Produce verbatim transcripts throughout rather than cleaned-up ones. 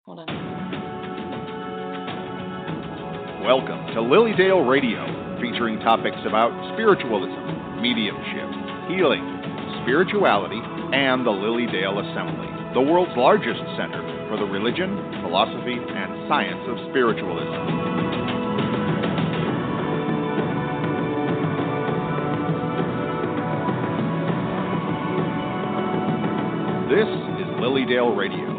Hold on. Welcome to Lilydale Radio, featuring topics about spiritualism, mediumship, healing, spirituality, and the Lilydale Assembly, the world's largest center for the religion, philosophy, and science of spiritualism. This is Lilydale Radio.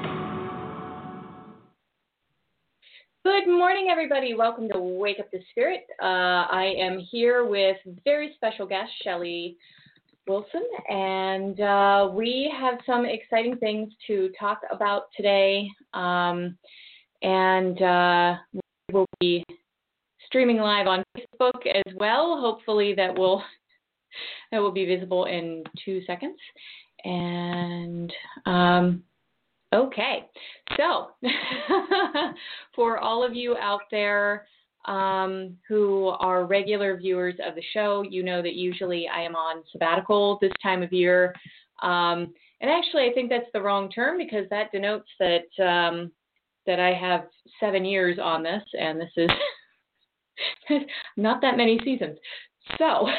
Good morning, everybody. Welcome to Wake Up the Spirit. Uh, I am here with very special guest, Shelley Wilson, and uh, we have some exciting things to talk about today. Um, and uh, we will be streaming live on Facebook as well. Hopefully, that will that will be visible in two seconds. And um, okay, so for all of you out there um, who are regular viewers of the show, you know that usually I am on sabbatical this time of year. Um, and actually, I think that's the wrong term because that denotes that um, that I have seven years on this, and this is not that many seasons. So,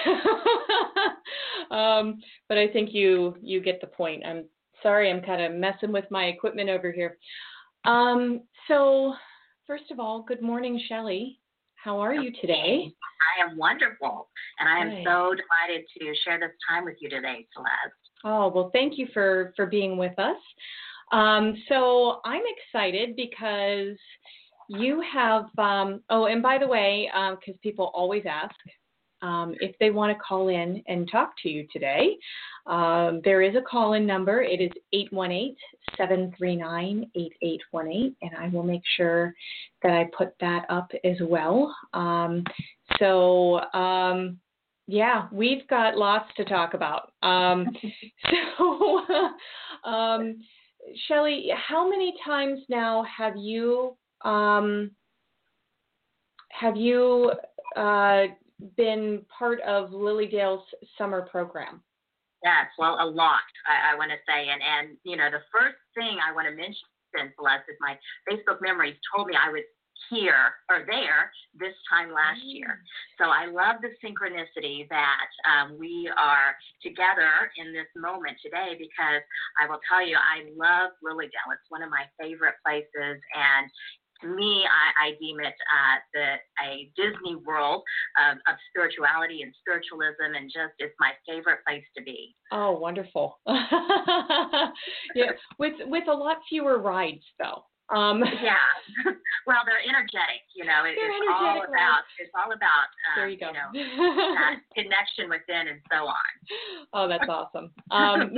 um, but I think you you get the point. I'm sorry, I'm kind of messing with my equipment over here. Um, so, first of all, good morning, Shelley. How are you today? I am wonderful, and I am Hi. so delighted to share this time with you today, Celeste. Oh, well, thank you for, for being with us. Um, so, I'm excited because you have, um, oh, and by the way, because um, people always ask, Um, if they want to call in and talk to you today, um, there is a call-in number. It is eight one eight, seven three nine, eight eight one eight, and I will make sure that I put that up as well. Um, so, um, yeah, we've got lots to talk about. Um, so, um, Shelley, how many times now have you um, have you uh, been part of Lilydale's summer program? Yes, well, a lot, I, I want to say. And, and, you know, the first thing I want to mention, Celeste, is my Facebook memories told me I was here or there this time last mm. year. So I love the synchronicity that um, we are together in this moment today, because I will tell you, I love Lilydale. It's one of my favorite places, and to me, I, I deem it uh, the, a Disney world of, of spirituality and spiritualism, and just it's my favorite place to be. Oh, wonderful. Yeah, with with a lot fewer rides, though. Um, yeah, well, they're energetic. You know, it, it's all about rides. it's all about um, there you go. You know, that connection within and so on. Oh, that's awesome. Um,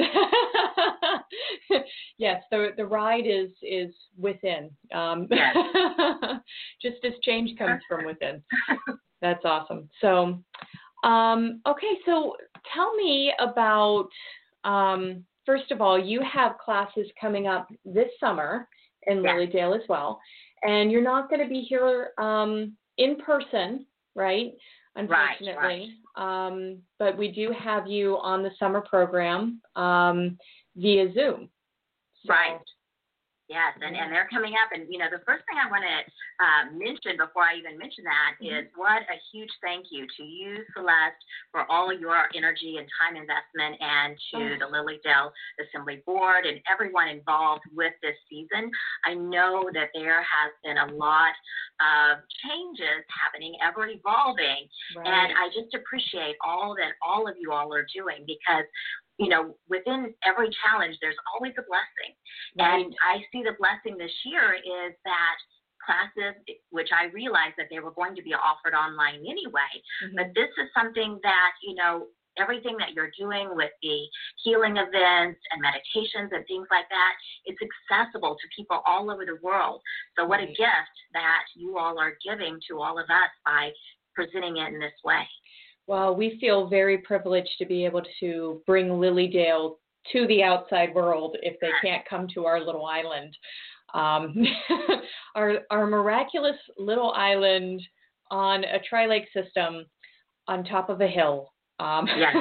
yes, the the ride is is within. Um, yes. Just as change comes from within. That's awesome. So, um, okay, so tell me about. Um, first of all, you have classes coming up this summer in yes. Lilydale as well, and you're not going to be here um, in person, right? Unfortunately, right, right. Um, but we do have you on the summer program um, via Zoom. So, right. Yes, and, and they're coming up. And, you know, the first thing I want to uh, mention before I even mention that mm-hmm. is what a huge thank you to you, Celeste, for all your energy and time investment, and to oh. the Lilydale Assembly Board and everyone involved with this season. I know that there has been a lot of changes happening, ever evolving, right. and I just appreciate all that all of you all are doing, because you know, within every challenge, there's always a blessing. Right. And I see the blessing this year is that classes, which I realized that they were going to be offered online anyway, mm-hmm. but this is something that, you know, everything that you're doing with the healing events and meditations and things like that, it's accessible to people all over the world. So what right. a gift that you all are giving to all of us by presenting it in this way. Well, we feel very privileged to be able to bring Lilydale to the outside world if they can't come to our little island. Um, our, our miraculous little island on a tri-lake system on top of a hill. Um, yes.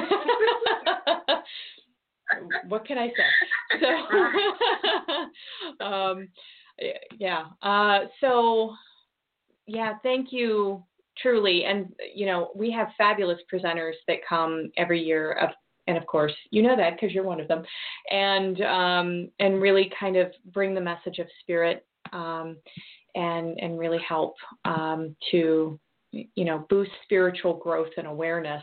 What can I say? So, um, yeah. Uh, so, yeah, thank you, truly. And, you know, we have fabulous presenters that come every year. Of, and, of course, you know that because you're one of them. And, um, and really kind of bring the message of spirit um, and, and really help um, to, you know, boost spiritual growth and awareness,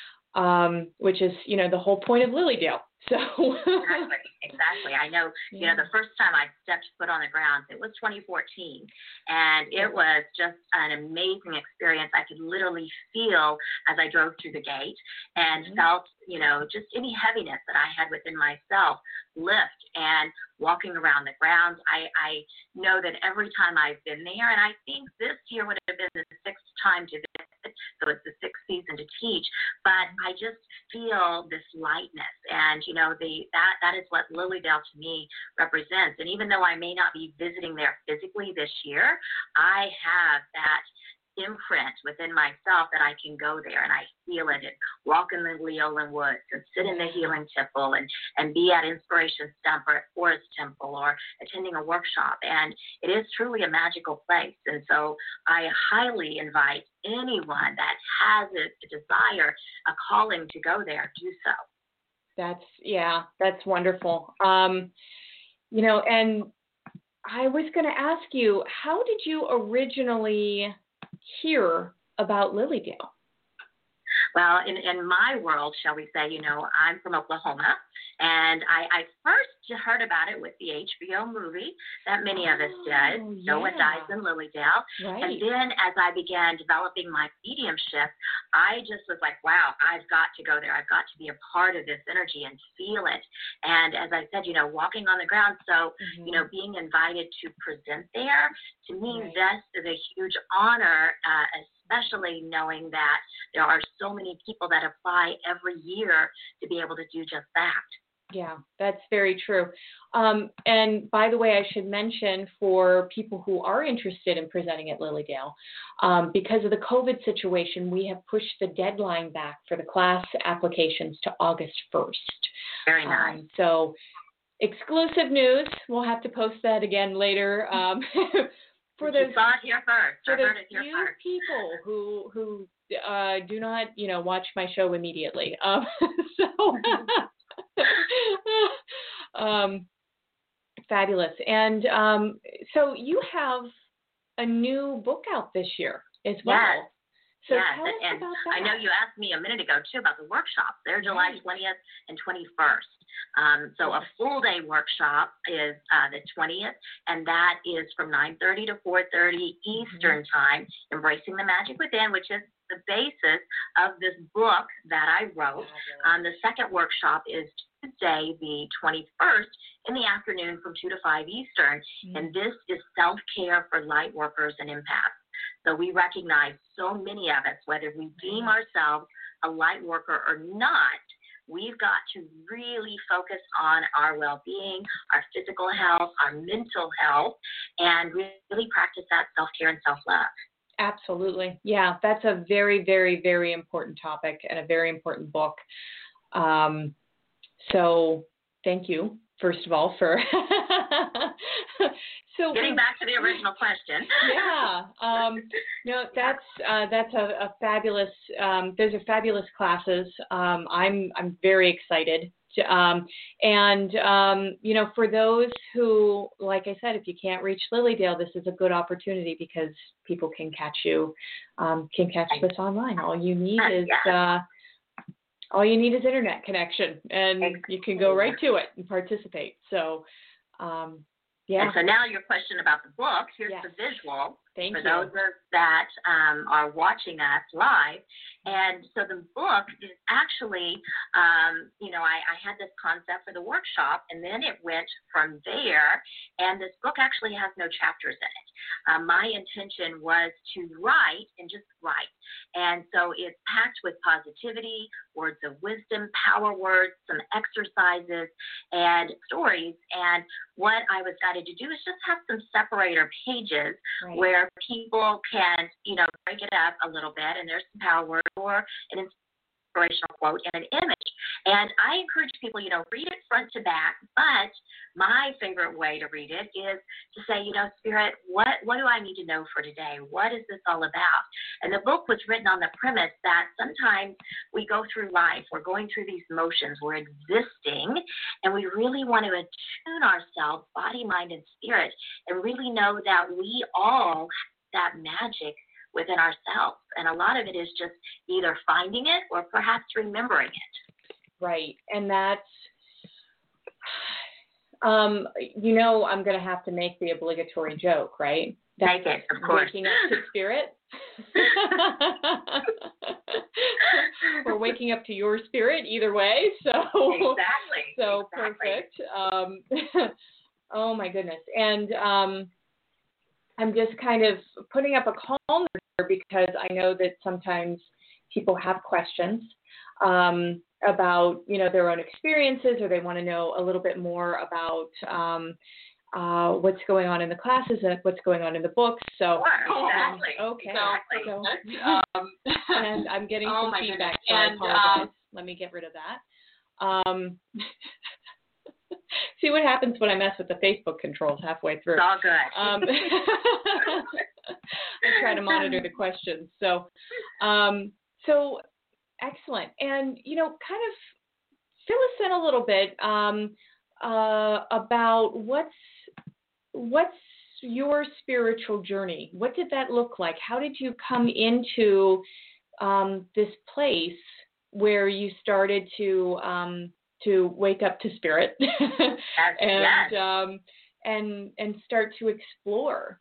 um, which is, you know, the whole point of Lilydale. So exactly, exactly. I know, yeah. you know, the first time I stepped foot on the ground, it was twenty fourteen, and it was just an amazing experience. I could literally feel as I drove through the gate and mm-hmm. felt, you know, just any heaviness that I had within myself lift. And walking around the grounds, I, I know that every time I've been there, and I think this year would have been the sixth time to visit, so it's the sixth season to teach, but I just feel this lightness, and you know, the that that is what Lilydale to me represents. And even though I may not be visiting there physically this year, I have that imprint within myself that I can go there and I feel it and walk in the Leolin Woods and sit in the Healing Temple and, and be at Inspiration Stump or at Forest Temple or attending a workshop. And it is truly a magical place. And so I highly invite anyone that has a, a desire, a calling to go there, do so. That's, yeah, that's wonderful. Um, you know, and I was going to ask you, how did you originally hear about Lilydale? Well, in, in my world, shall we say, you know, I'm from Oklahoma, and I, I first heard about it with the H B O movie that many of us did, oh, No yeah. One Dies in Lilydale. Right. And then as I began developing my mediumship, I just was like, wow, I've got to go there. I've got to be a part of this energy and feel it. And as I said, you know, walking on the ground, so, mm-hmm. you know, being invited to present there, to me, right. this is a huge honor, uh, especially knowing that there are so many people that apply every year to be able to do just that. Yeah, that's very true. Um, and by the way, I should mention for people who are interested in presenting at Lilydale, um, because of the COVID situation, we have pushed the deadline back for the class applications to August first. Very nice. Um, so exclusive news. We'll have to post that again later. Um, for those, you saw it here first. For I those heard it here few first. people who who uh, do not, you know, watch my show immediately. Um, so. um, fabulous. And um, so you have a new book out this year as well. Yes. So yes. tell us and about that. I know you asked me a minute ago, too, about the workshops. They're July twentieth and twenty-first. Um, so a full-day workshop is uh, the twentieth, and that is from nine thirty to four thirty Eastern mm-hmm. Time, Embracing the Magic Within, which is the basis of this book that I wrote. Um, the second workshop is Tuesday, the twenty-first, in the afternoon from two to five Eastern, mm-hmm. and this is self-care for light workers and empaths. So we recognize so many of us, whether we deem ourselves a light worker or not, we've got to really focus on our well-being, our physical health, our mental health, and really practice that self-care and self-love. Absolutely. Yeah, that's a very, very, very important topic and a very important book. Um, so thank you, first of all, for so getting back to the original question. yeah. Um, no, that's uh, that's a, a fabulous. Um, those are fabulous classes. Um, I'm I'm very excited. To, um, and um, you know, for those who, like I said, if you can't reach Lilydale, this is a good opportunity because people can catch you, um, can catch this online. All you need is uh, all you need is internet connection, and you can go right to it and participate. So. Um, Yeah. And so now your question about the book, here's yes. the visual Thank for you. those that um, are watching us live. And so the book is actually, um, you know, I, I had this concept for the workshop, and then it went from there, and this book actually has no chapters in it. Um, my intention was to write and just write. And so it's packed with positivity, words of wisdom, power words, some exercises, and stories. And what I was guided to do is just have some separator pages right. where people can, you know, break it up a little bit, and there's some power words or an inspirational quote and an image. And I encourage people, you know, read it front to back. But my favorite way to read it is to say, you know, Spirit, what, what do I need to know for today? What is this all about? And the book was written on the premise that sometimes we go through life, we're going through these motions, we're existing, and we really want to attune ourselves, body, mind, and spirit, and really know that we all have that magic within ourselves. And a lot of it is just either finding it or perhaps remembering it. Right. And that's, um, you know, I'm going to have to make the obligatory joke, right? That's Make it, of course. Waking up to spirit. We're waking up to your spirit either way. So, exactly. So exactly. perfect. Um, oh my goodness. And um, I'm just kind of putting up a calendar because I know that sometimes people have questions um, about, you know, their own experiences, or they want to know a little bit more about um, uh, what's going on in the classes and what's going on in the books. So, sure, exactly. um, okay. Exactly. So, um, and I'm getting oh some feedback. Goodness. So and, I apologize. um, Let me get rid of that. Um, see what happens when I mess with the Facebook controls halfway through. It's all good. Um, I try to monitor the questions. So, um, so excellent. And, you know, kind of fill us in a little bit um, uh, about what's what's your spiritual journey? What did that look like? How did you come into um, this place where you started to um, to wake up to spirit Yes, and yes. um, and and start to explore?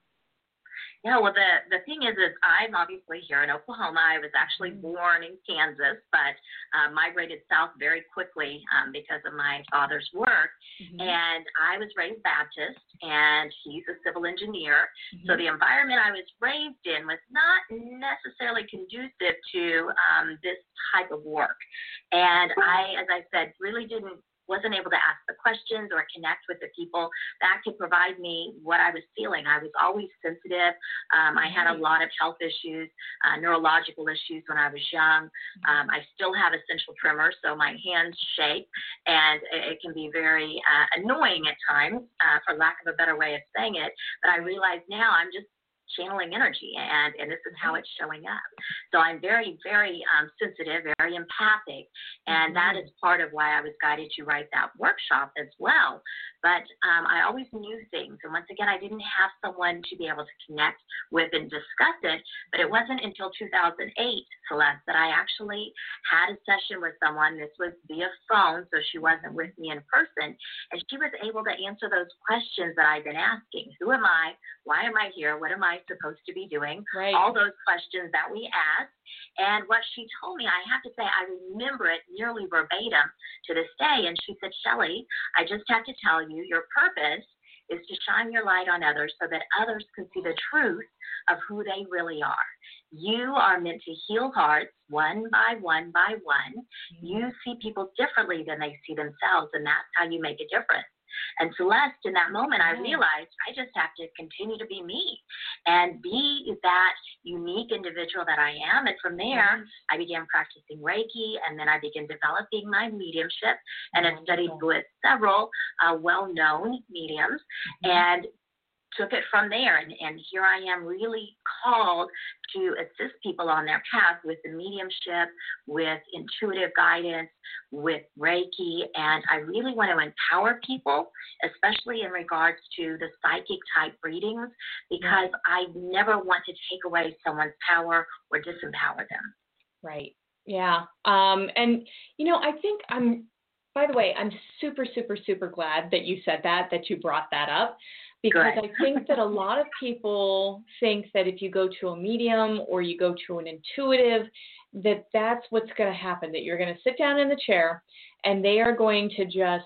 Yeah, well, the, the thing is, is I'm obviously here in Oklahoma. I was actually born in Kansas, but uh, migrated south very quickly um, because of my father's work. Mm-hmm. And I was raised Baptist, and he's a civil engineer. Mm-hmm. So the environment I was raised in was not necessarily conducive to um, this type of work. And I, as I said, really didn't wasn't able to ask the questions or connect with the people that could provide me what I was feeling. I was always sensitive. Um, I had a lot of health issues, uh, neurological issues when I was young. Um, I still have essential tremors, so my hands shake, and it, it can be very uh, annoying at times, uh, for lack of a better way of saying it. But I realize now I'm just channeling energy, and, and this is how it's showing up. So I'm very, very um, sensitive, very empathic, and that is part of why I was guided to write that workshop as well. But um, I always knew things, and once again, I didn't have someone to be able to connect with and discuss it, but it wasn't until two thousand eight, Celeste, that I actually had a session with someone. This was via phone, so she wasn't with me in person, and she was able to answer those questions that I've been asking. Who am I? Why am I here? What am I supposed to be doing? Right. All those questions that we asked. And what she told me, I have to say, I remember it nearly verbatim to this day. And she said, Shelley, I just have to tell you, your purpose is to shine your light on others so that others can see the truth of who they really are. You are meant to heal hearts one by one by one. Mm-hmm. You see people differently than they see themselves, and that's how you make a difference. And Celeste, in that moment, I realized I just have to continue to be me and be that unique individual that I am. And from there, I began practicing Reiki, and then I began developing my mediumship, and I studied with several uh, well-known mediums, and took it from there. And, and here I am, really called to assist people on their path with the mediumship, with intuitive guidance, with Reiki. And I really want to empower people, especially in regards to the psychic type readings, because I never want to take away someone's power or disempower them. Right. Yeah. Um, and, you know, I think I'm, by the way, I'm super, super, super glad that you said that, that you brought that up. Because Good. I think that a lot of people think that if you go to a medium or you go to an intuitive, that that's what's going to happen, that you're going to sit down in the chair and they are going to just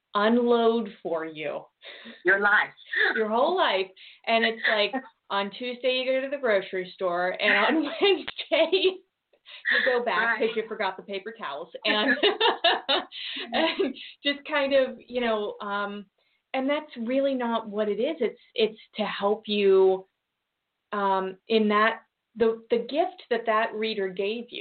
unload for you. Your life. Your whole life. And it's like on Tuesday you go to the grocery store, and on Wednesday you go back because right. you forgot the paper towels. And, and just kind of, you know, um, and that's really not what it is. It's it's to help you um, in that the the gift that that reader gave you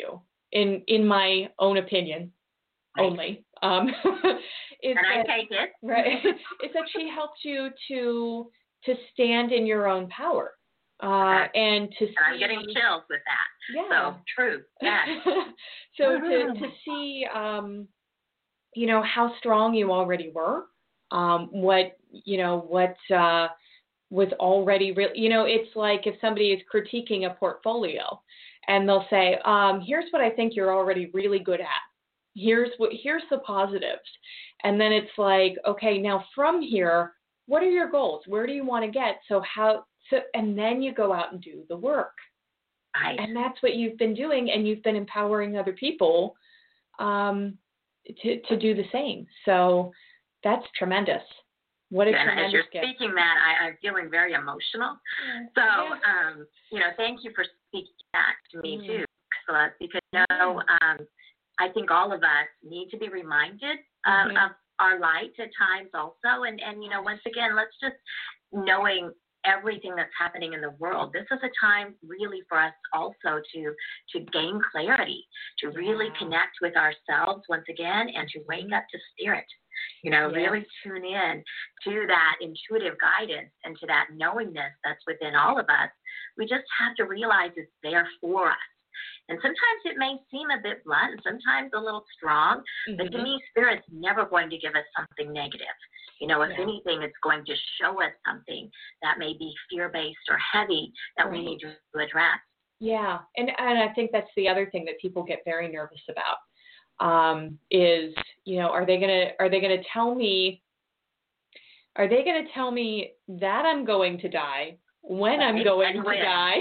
in in my own opinion, right. only, um, is and that, I take it. right, is that she helps you to to stand in your own power. Uh, and to see, and I'm getting chills with that. Yeah. So true. Yeah. so to to see, um, you know, how strong you already were, um, what you know, what uh, was already real. You know, it's like if somebody is critiquing a portfolio, and they'll say, um, "Here's what I think you're already really good at. Here's what here's the positives," and then it's like, okay, now from here, what are your goals? Where do you want to get? So how So, and then you go out and do the work. Right. And that's what you've been doing, and you've been empowering other people um, to, to do the same. So that's tremendous. What a yeah, tremendous as you're gift. speaking that, I, I'm feeling very emotional. Yeah. So, yeah. um, you know, thank you for speaking that to me, mm. too, Celeste, because, you know, um, I think all of us need to be reminded mm-hmm. of, of our light at times also. And, and, you know, once again, let's just knowing everything that's happening in the world. This is a time really for us also to to gain clarity, to really yeah. connect with ourselves once again, and to wake up to spirit. You know, yes. really tune in to that intuitive guidance and to that knowingness that's within all of us. We just have to realize it's there for us. And sometimes it may seem a bit blunt, and sometimes a little strong, mm-hmm. but to me, Spirit's never going to give us something negative. You know, if yeah. anything, it's going to show us something that may be fear-based or heavy that right. we need to address. Yeah, and, and I think that's the other thing that people get very nervous about um, is, you know, are they gonna are they gonna tell me are they gonna tell me that I'm going to die when right. I'm going and to when. die?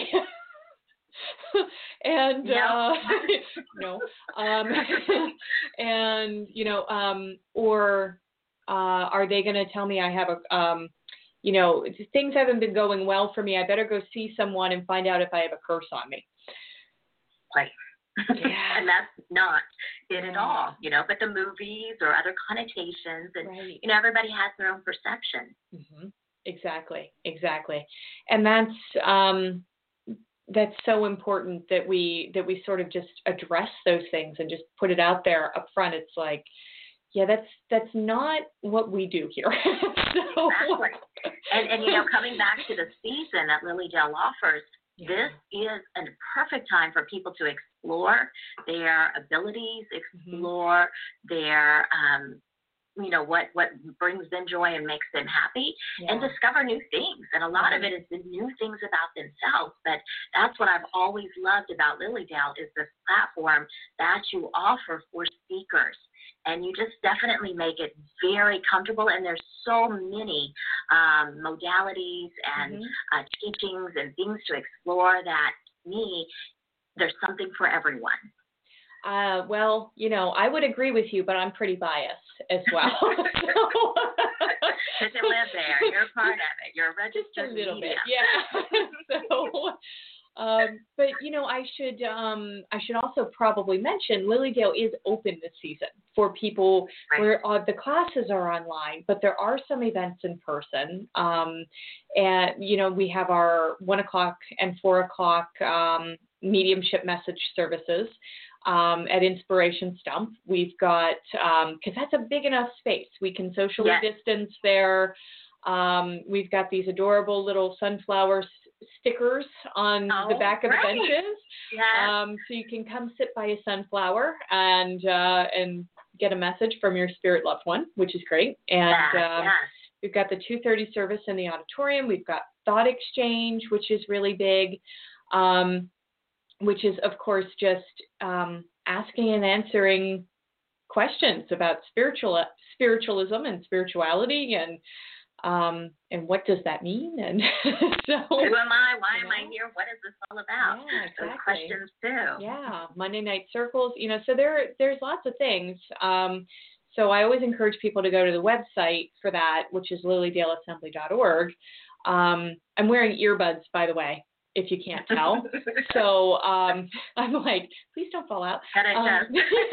and no, uh, no, um, and you know, um, or uh, are they going to tell me I have a, um, you know, things haven't been going well for me. I better go see someone and find out if I have a curse on me. Right. Yeah. And that's not it at all, you know. But the movies or other connotations, and right. you know, everybody has their own perception. Mm-hmm. Exactly. Exactly. And that's. Um, That's so important that we that we sort of just address those things and just put it out there up front. It's like, yeah, that's that's not what we do here. so, exactly. And and you know, coming back to the season that Lily Dale offers, yeah. this is a perfect time for people to explore their abilities, explore mm-hmm. their um, you know, what, what brings them joy and makes them happy, yeah. and discover new things. And a lot of it is the new things about themselves. But that's what I've always loved about Lily Dale is this platform that you offer for speakers. And you just definitely make it very comfortable. And there's so many um, modalities and mm-hmm. uh, teachings and things to explore that, to me, there's something for everyone. Uh, well, you know, I would agree with you, but I'm pretty biased as well. Because you live there, you're a part of it. You're a registered Just a little media. bit, yeah. so, um, but you know, I should um, I should also probably mention Lily Dale is open this season for people right. where uh, the classes are online, but there are some events in person. Um, and you know, we have our one o'clock and four o'clock um, mediumship message services. Um, at Inspiration Stump, we've got, because um, that's a big enough space. We can socially yes. distance there. Um, we've got these adorable little sunflower s- stickers on oh, the back of right. the benches. Yes. Um, so you can come sit by a sunflower and uh, and get a message from your spirit loved one, which is great. And yeah, um, yeah. we've got the two thirty service in the auditorium. We've got Thought Exchange, which is really big. Um, which is, of course, just um, asking and answering questions about spiritual spiritualism and spirituality and um, and what does that mean? And so, who am I? Why you am know? I here? What is this all about? Yeah, exactly. Those questions too. Yeah, Monday night circles. You know, so there there's lots of things. Um, so I always encourage people to go to the website for that, which is lily dale assembly dot org. Um, I'm wearing earbuds, by the way, if you can't tell. So um, I'm like, please don't fall out. Um,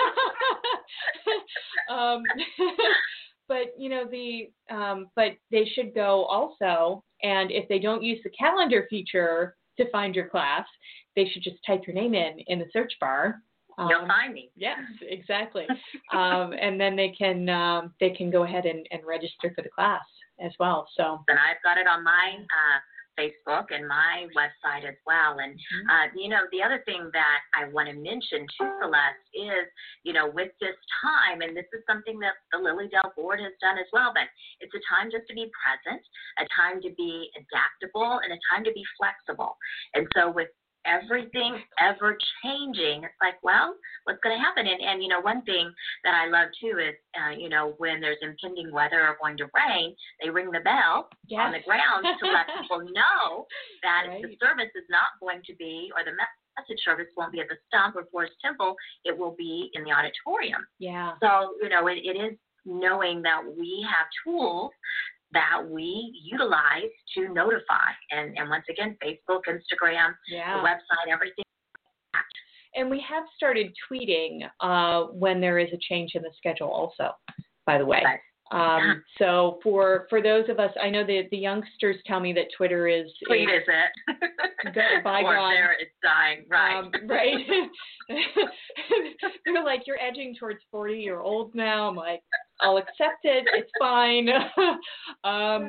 um, but, you know, the um, but they should go also, and if they don't use the calendar feature to find your class, they should just type your name in in the search bar Um, You'll find me. Yes, exactly. um, and then they can um, they can go ahead and, and register for the class as well. So. And I've got it on my uh, Facebook and my website as well. And, mm-hmm. uh, you know, the other thing that I want to mention to Celeste is, you know, with this time, and this is something that the Lily Dale board has done as well, but it's a time just to be present, a time to be adaptable, and a time to be flexible. And so with everything ever changing, it's like, well, what's going to happen? And, and, you know, one thing that I love too is, uh, you know, when there's impending weather or going to rain, they ring the bell yes. on the ground to let people know that right. the service is not going to be, or the message service won't be at the Stump or Forest Temple, it will be in the auditorium. Yeah. So, you know, it, it is knowing that we have tools that we utilize to notify. And, and once again, Facebook, Instagram, yeah. the website, everything. And we have started tweeting uh, when there is a change in the schedule also, by the way. Right. Um, yeah. So for, for those of us, I know that the youngsters tell me that Twitter is... Tweet is, is it. Go, bygone. Or there it's dying, right. Um, right. They're like, you're edging towards forty, you're old now. I'm like, I'll accept it. It's fine. um,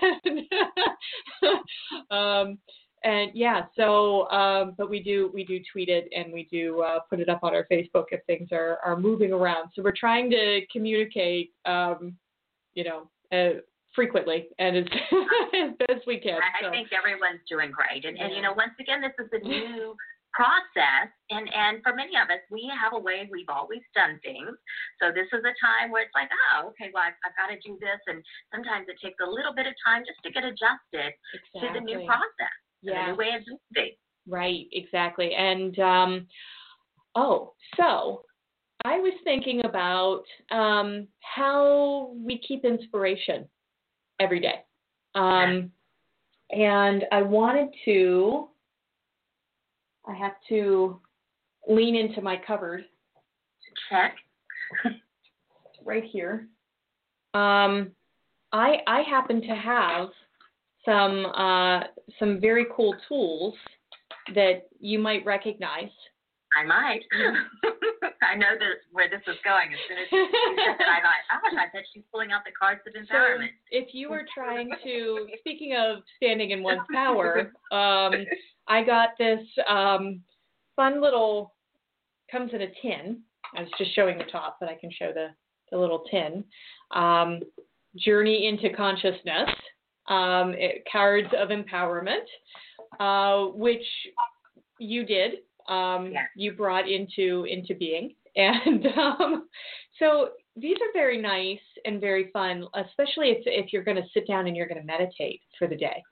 and, um, and yeah, so, um, but we do, we do tweet it and we do uh, put it up on our Facebook if things are, are moving around. So we're trying to communicate, um, you know, uh, frequently and as, as best we can. I, so. I think everyone's doing great. And, yeah. and, you know, once again, this is a new process, and and for many of us, we have a way we've always done things. So this is a time where it's like, oh, okay, well, I've, I've got to do this, and sometimes it takes a little bit of time just to get adjusted exactly. to the new process, yeah. the new way of doing things. Right, exactly. And um, oh, so I was thinking about um, how we keep inspiration every day, um, and I wanted to. I have to lean into my cupboard. Check. Right here. Um, I I happen to have some uh, some very cool tools that you might recognize. I might. I know this, where this is going. As soon as you said that, I thought, oh, I bet she's pulling out the cards of empowerment. So if you were trying to, speaking of standing in one's power, um, I got this um, fun little, comes in a tin. I was just showing the top, but I can show the, the little tin. Um, Journey into Consciousness, um, it, Cards of Empowerment, uh, which you did. Um, yeah. You brought into into being. And um, so these are very nice and very fun, especially if, if you're going to sit down and you're going to meditate for the day.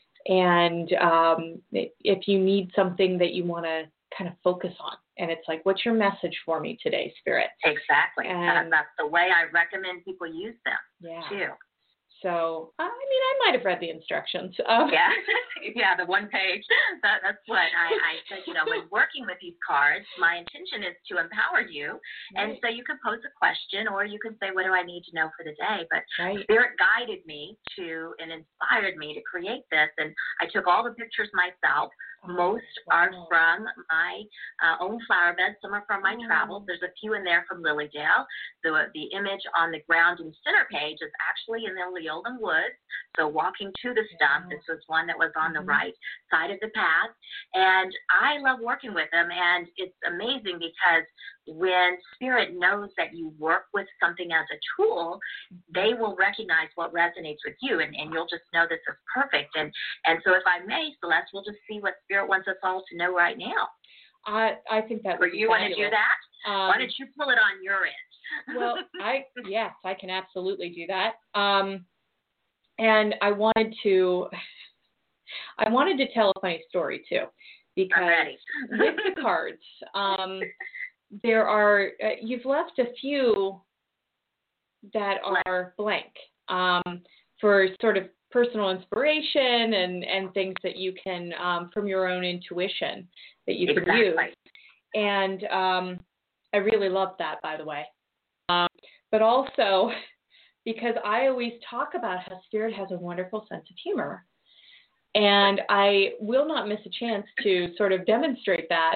And um, if you need something that you want to kind of focus on, and it's like, what's your message for me today, Spirit? Exactly. And that's the way I recommend people use them, yeah. too. So, I mean, I might have read the instructions. Um, yeah, yeah, the one page. That, that's what I, I said, you know, when working with these cards, my intention is to empower you. Right. And so you can pose a question, or you can say, what do I need to know for the day? But right. Spirit guided me to and inspired me to create this. And I took all the pictures myself. Oh, Most wow. are from my uh, own flower beds. Some are from my oh. travels. There's a few in there from Lily Dale. The, the image on the ground in the center page is actually in the Leolden Woods. So walking to the stump, this was one that was on the mm-hmm. right side of the path. And I love working with them. And it's amazing because when Spirit knows that you work with something as a tool, they will recognize what resonates with you. And, and you'll just know this is perfect. And, and so if I may, Celeste, we'll just see what Spirit wants us all to know right now. I, I think that would or be you fabulous. want to do that? Um, Why don't you pull it on your end? Well, I yes, I can absolutely do that. Um, and I wanted to, I wanted to tell a funny story too, because with the cards, um, there are uh, you've left a few that are blank um, for sort of personal inspiration and, and things that you can um, from your own intuition that you exactly. can use. And um, I really love that, by the way. Um, but also because I always talk about how Spirit has a wonderful sense of humor. And I will not miss a chance to sort of demonstrate that.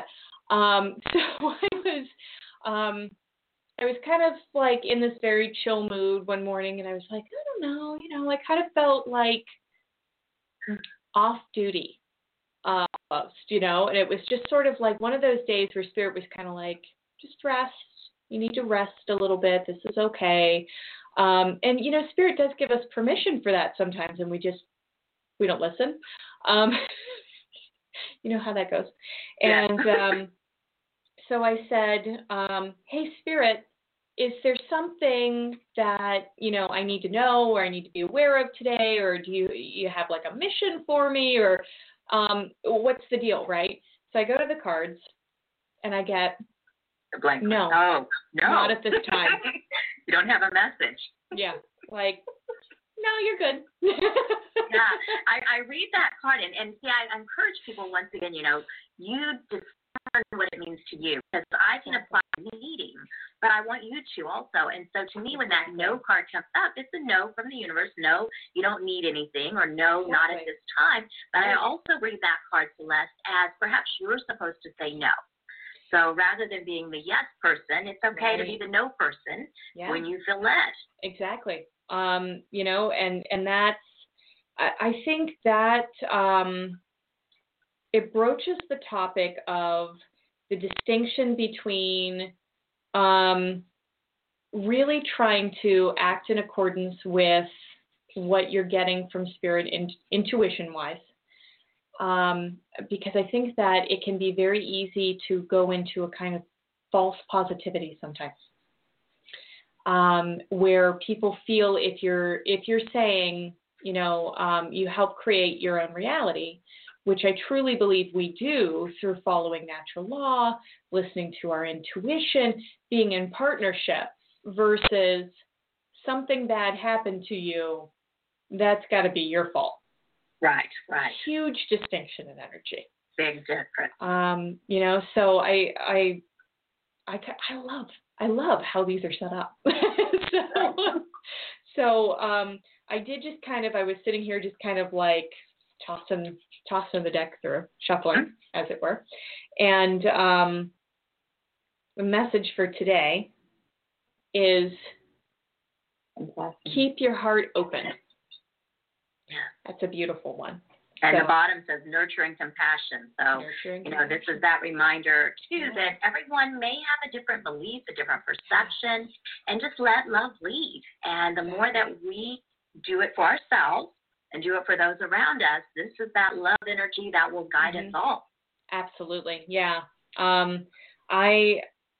Um, so I was, um, I was kind of like in this very chill mood one morning, and I was like, I don't know, you know, I kind of felt like off duty, uh, almost, you know, and it was just sort of like one of those days where Spirit was kind of like, just rest. You need to rest a little bit. This is okay. Um, and, you know, Spirit does give us permission for that sometimes, and we just, we don't listen. Um, you know how that goes. Yeah. And um, so I said, um, hey, Spirit, is there something that, you know, I need to know or I need to be aware of today? Or do you, you have like a mission for me? Or um, what's the deal, right? So I go to the cards and I get, a blank. No. Oh, no. Not at this time. You don't have a message. Yeah. Like, no, you're good. Yeah. I, I read that card, and, and see, I encourage people, once again, you know, you discern what it means to you. Because I can apply needing, but I want you to also. And so to me, when that no card comes up, it's a no from the universe. No, you don't need anything, or no, exactly. Not at this time. But I also read that card, Celeste, as perhaps you're supposed to say no. So rather than being the yes person, it's okay right. to be the no person yeah. when you feel led. Exactly. Um, you know, and, and that's, I, I think that um, it broaches the topic of the distinction between um, really trying to act in accordance with what you're getting from Spirit in, intuition-wise. Um, because I think that it can be very easy to go into a kind of false positivity sometimes, um, where people feel if you're if you're saying, you know, um, you help create your own reality, which I truly believe we do through following natural law, listening to our intuition, being in partnership, versus something bad happened to you, that's got to be your fault. Right, right. Huge distinction in energy. Big difference. Um, you know, so I, I, I, I love, I love how these are set up. so, so um, I did just kind of, I was sitting here just kind of like tossing, tossing the deck through, shuffling, mm-hmm. as it were. And um, the message for today is keep your heart open. Yeah. That's a beautiful one. And so, the bottom says nurturing compassion. So, you know, this is that reminder, too, yeah. that everyone may have a different belief, a different perception, and just let love lead. And the more that we do it for ourselves and do it for those around us, this is that love energy that will guide mm-hmm. us all. Absolutely. Yeah. Um, I,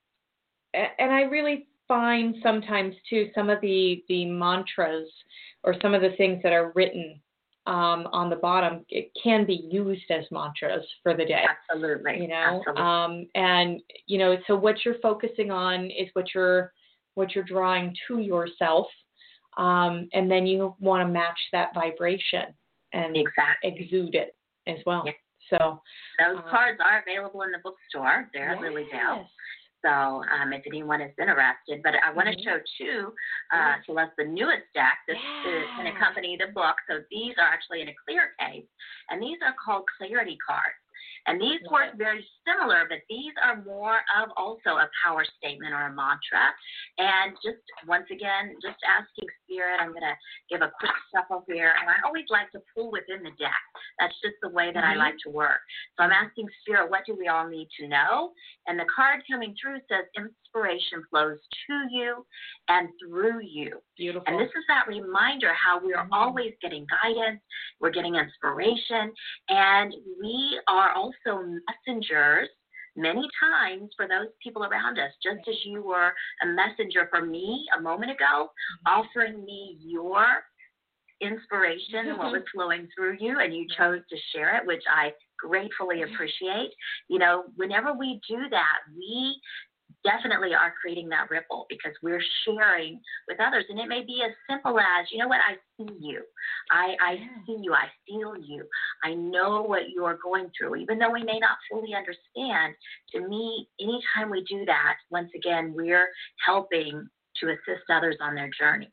and I really find sometimes, too, some of the, the mantras or some of the things that are written um, on the bottom, it can be used as mantras for the day. Absolutely. You know, Absolutely. Um, and, you know, so what you're focusing on is what you're, what you're drawing to yourself. Um, and then you want to match that vibration and exactly. exude it as well. Yeah. So those um, cards are available in the bookstore. They're yes. at Lily Dale. So um, if anyone is interested, but I want to mm-hmm. show too, uh, Celeste, the newest deck. This yeah. is going to accompany the book. So these are actually in a clear case, and these are called clarity cards. And these Love work it. very similar, but these are more of also a power statement or a mantra. And just once again, just asking Spirit, I'm going to give a quick shuffle here. And I always like to pull within the deck. That's just the way that mm-hmm. I like to work. So I'm asking Spirit, what do we all need to know? And the card coming through says inspiration flows to you and through you. Beautiful. And this is that reminder how we are mm-hmm. always getting guidance, we're getting inspiration, and we are also messengers many times for those people around us, just as you were a messenger for me a moment ago, mm-hmm. offering me your inspiration and what was flowing through you, and you chose to share it, which I gratefully appreciate. You know, whenever we do that, we definitely are creating that ripple because we're sharing with others. And it may be as simple as, you know what, I see you. I, I yeah. see you. I feel you. I know what you're going through, even though we may not fully understand. To me, anytime we do that, once again, we're helping to assist others on their journey.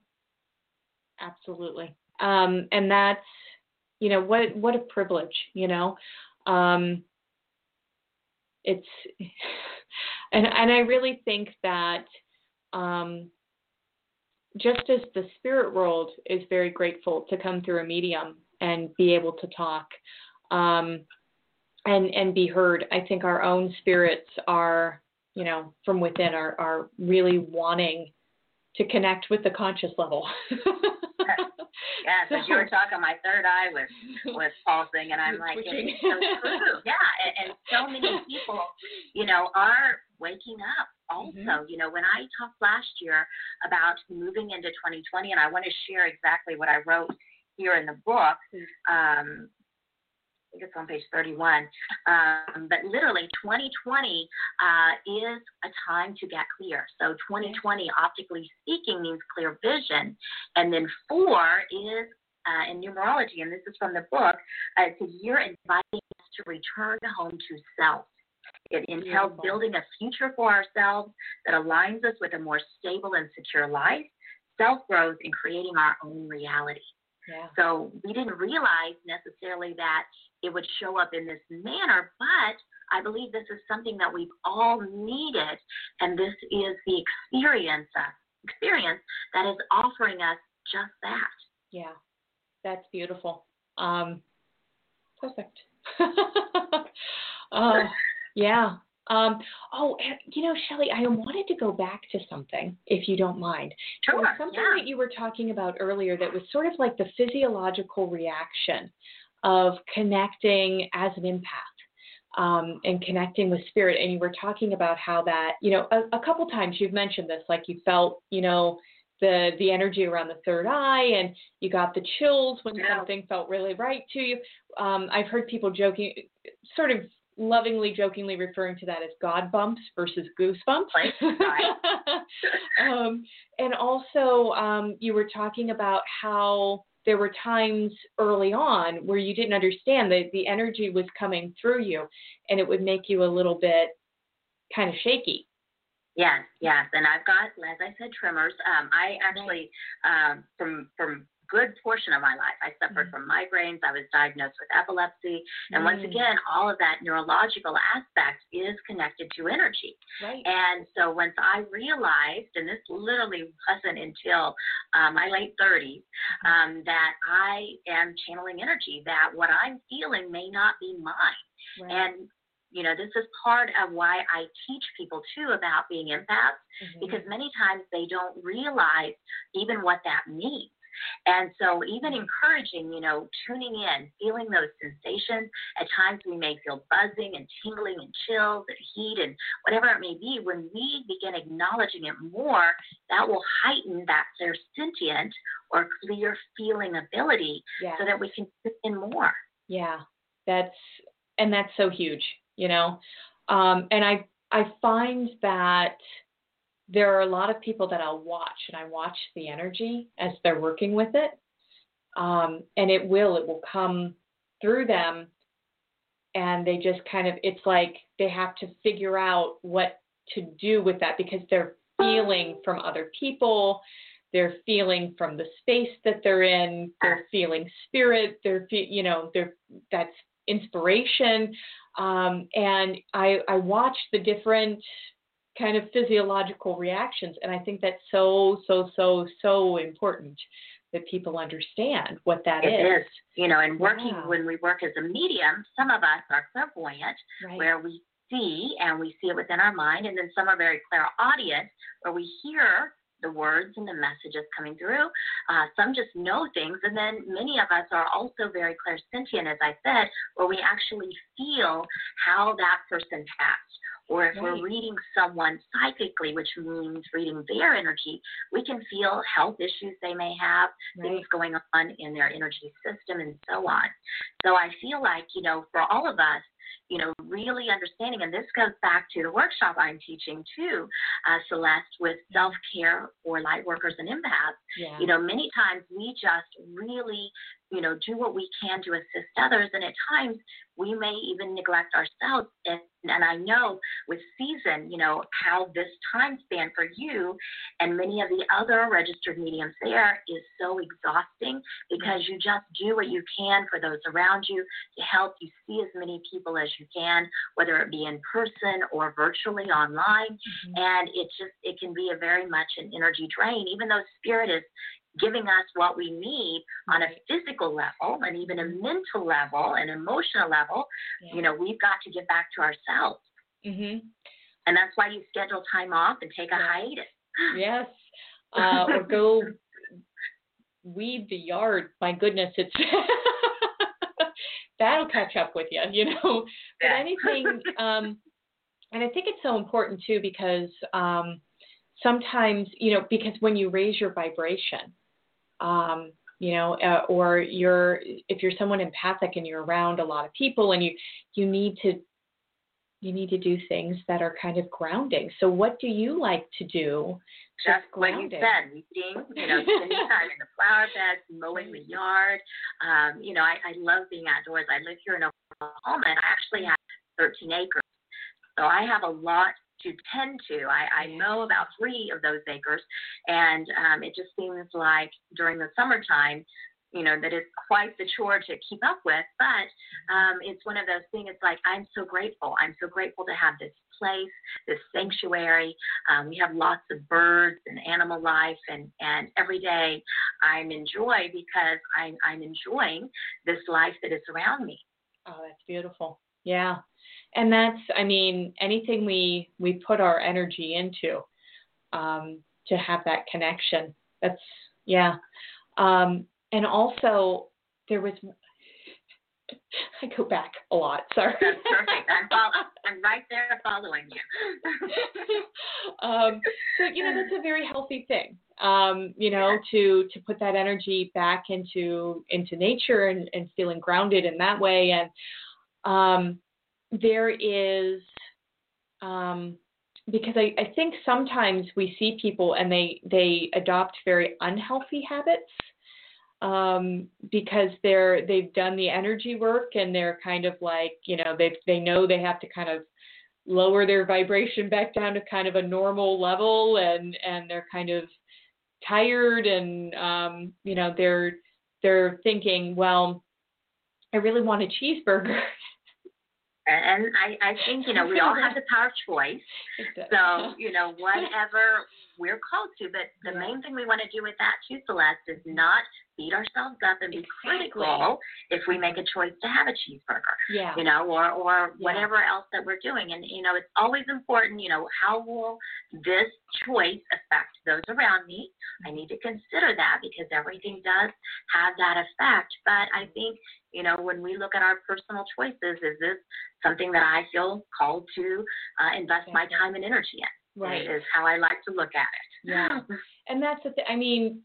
Absolutely. Um, and that's, you know, what, what a privilege, you know, um, it's, and, and I really think that um, just as the spirit world is very grateful to come through a medium and be able to talk um, and, and be heard, I think our own spirits are, you know, from within are, are really wanting to connect with the conscious level. Yes, so, as you were talking, my third eye was was pulsing, and I'm like, it's so true. Yeah, and, and so many people, you know, are waking up also. Mm-hmm. You know, when I talked last year about moving into twenty twenty, and I want to share exactly what I wrote here in the book. Um, I think it's on page thirty-one, um, but literally twenty twenty uh, is a time to get clear. So twenty twenty, optically speaking, means clear vision. And then four is, uh, in numerology, and this is from the book, uh, it's a year inviting us to return home to self. It entails Beautiful. Building a future for ourselves that aligns us with a more stable and secure life, self-growth, and creating our own reality. Yeah. So we didn't realize necessarily that it would show up in this manner, but I believe this is something that we've all needed, and this is the experience, uh, experience that is offering us just that. Yeah, that's beautiful. Um, perfect. uh, yeah. Um, oh, you know, Shelley, I wanted to go back to something, if you don't mind. Sure, there was something yeah. that you were talking about earlier that was sort of like the physiological reaction of connecting as an empath um, and connecting with spirit. And you were talking about how that, you know, a, a couple times you've mentioned this, like you felt, you know, the the energy around the third eye, and you got the chills when yeah. something felt really right to you. Um, I've heard people joking, sort of lovingly, jokingly referring to that as God bumps versus goosebumps. Right. um, and also, um, you were talking about how there were times early on where you didn't understand that the energy was coming through you, and it would make you a little bit kind of shaky. Yes, yes, and I've got, as I said, tremors. Um, I actually, um, from from good portion of my life, I suffered mm-hmm. from migraines. I was diagnosed with epilepsy, and mm-hmm. once again, all of that neurological aspect is connected to energy. Right. And so once I realized, and this literally wasn't until um, my late thirties, um, that I am channeling energy, that what I'm feeling may not be mine. Right. And you know, this is part of why I teach people, too, about being empaths, mm-hmm. because many times they don't realize even what that means. And so even encouraging, you know, tuning in, feeling those sensations. At times we may feel buzzing and tingling and chills and heat and whatever it may be. When we begin acknowledging it more, that will heighten that clairsentient or clear feeling ability yeah. so that we can fit in more. Yeah, that's, and that's so huge. You know, um, and I I find that there are a lot of people that I'll watch, and I watch the energy as they're working with it, um, and it will it will come through them, and they just kind of, it's like they have to figure out what to do with that, because they're feeling from other people, they're feeling from the space that they're in, they're feeling spirit, they're fe- you know they're that's inspiration. Um, and I, I watch the different kind of physiological reactions, and I think that's so, so, so, so important that people understand what that it is. It is, you know, and working, yeah. when we work as a medium, some of us are clairvoyant, right. where we see, and we see it within our mind, and then some are very clairaudient, where we hear the words and the messages coming through. Uh, some just know things, and then many of us are also very clairsentient, as I said, where we actually feel how that person passed. Or if right. we're reading someone psychically, which means reading their energy, we can feel health issues they may have, right. things going on in their energy system, and so on. So I feel like, you know, for all of us, you know, really understanding, and this goes back to the workshop I'm teaching too, uh, Celeste, with self-care for light workers and empaths. Yeah. You know, many times we just really, you know, do what we can to assist others, and at times we may even neglect ourselves. And, and I know with Season, you know, how this time span for you and many of the other registered mediums there is so exhausting, because you just do what you can for those around you to help you see as many people as you can, whether it be in person or virtually online. Mm-hmm. And it just, it can be a very much an energy drain, even though spirit is giving us what we need on a physical level and even a mental level and emotional level. Yeah. You know, we've got to get back to ourselves. Mm-hmm. And that's why you schedule time off and take a yeah. hiatus. Yes. Uh, or go weed the yard. My goodness, it's that'll catch up with you, you know. But yeah. anything, um, and I think it's so important too, because um, sometimes, you know, because when you raise your vibration, um, you know, uh, or you're, if you're someone empathic and you're around a lot of people, and you, you need to, you need to do things that are kind of grounding. So what do you like to do? Just what you said, reading, you know, spending time in the flower beds, mowing the yard. Um, you know, I, I love being outdoors. I live here in Oklahoma, and I actually have thirteen acres. So I have a lot to tend to. I, I mow about three of those acres, and um, it just seems like during the summertime, you know, that it's quite the chore to keep up with, but um, it's one of those things. It's like, I'm so grateful. I'm so grateful to have this place, this sanctuary. Um, we have lots of birds and animal life, and, and every day I'm enjoy because I'm, I'm enjoying this life that is around me. Oh, that's beautiful. Yeah. And that's, I mean, anything we, we put our energy into um, to have that connection, that's, yeah. Um, And also, there was, I go back a lot, sorry. That's perfect. I'm, follow, I'm right there following you. um, so, you know, that's a very healthy thing, um, you know, to, to put that energy back into into nature and, and feeling grounded in that way. And um, there is, um, because I, I think sometimes we see people and they, they adopt very unhealthy habits. Um, because they're, they've done the energy work and they're kind of like, you know, they they know they have to kind of lower their vibration back down to kind of a normal level, and, and they're kind of tired, and, um, you know, they're, they're thinking, well, I really want a cheeseburger. And I, I think, you know, we all have the power of choice. So, you know, whatever we're called to. But the yeah. main thing we want to do with that too, Celeste, is not beat ourselves up and be exactly. critical if we make a choice to have a cheeseburger, yeah. you know, or, or whatever yeah. else that we're doing. And, you know, it's always important, you know, how will this choice affect those around me? I need to consider that, because everything does have that effect. But I think, you know, when we look at our personal choices, is this something that I feel called to uh, invest my time and energy in? Right. Is how I like to look at it. Yeah. And that's the thing. I mean,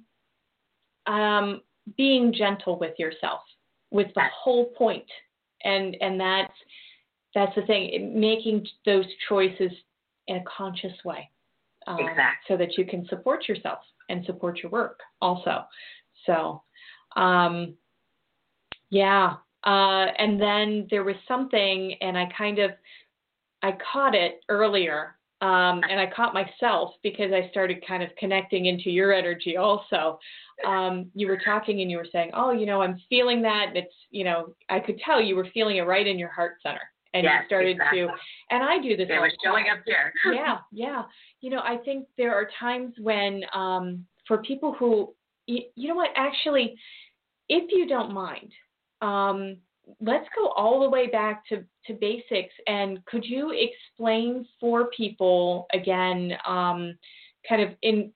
um, being gentle with yourself was the whole point. And, and that's, that's the thing, making those choices in a conscious way. Um, exactly. So that you can support yourself and support your work also. So, um, yeah. Uh, and then there was something, and I kind of, I caught it earlier. Um, and I caught myself because I started kind of connecting into your energy also. Um, you were talking and you were saying, oh, you know, I'm feeling that. It's, you know, I could tell you were feeling it right in your heart center. And yes, you started exactly. to, and I do this. It was showing up there. yeah, yeah. You know, I think there are times when um, for people who, you, you know what, actually, if you don't mind, um, let's go all the way back to, to basics. And could you explain for people again, um, kind of in,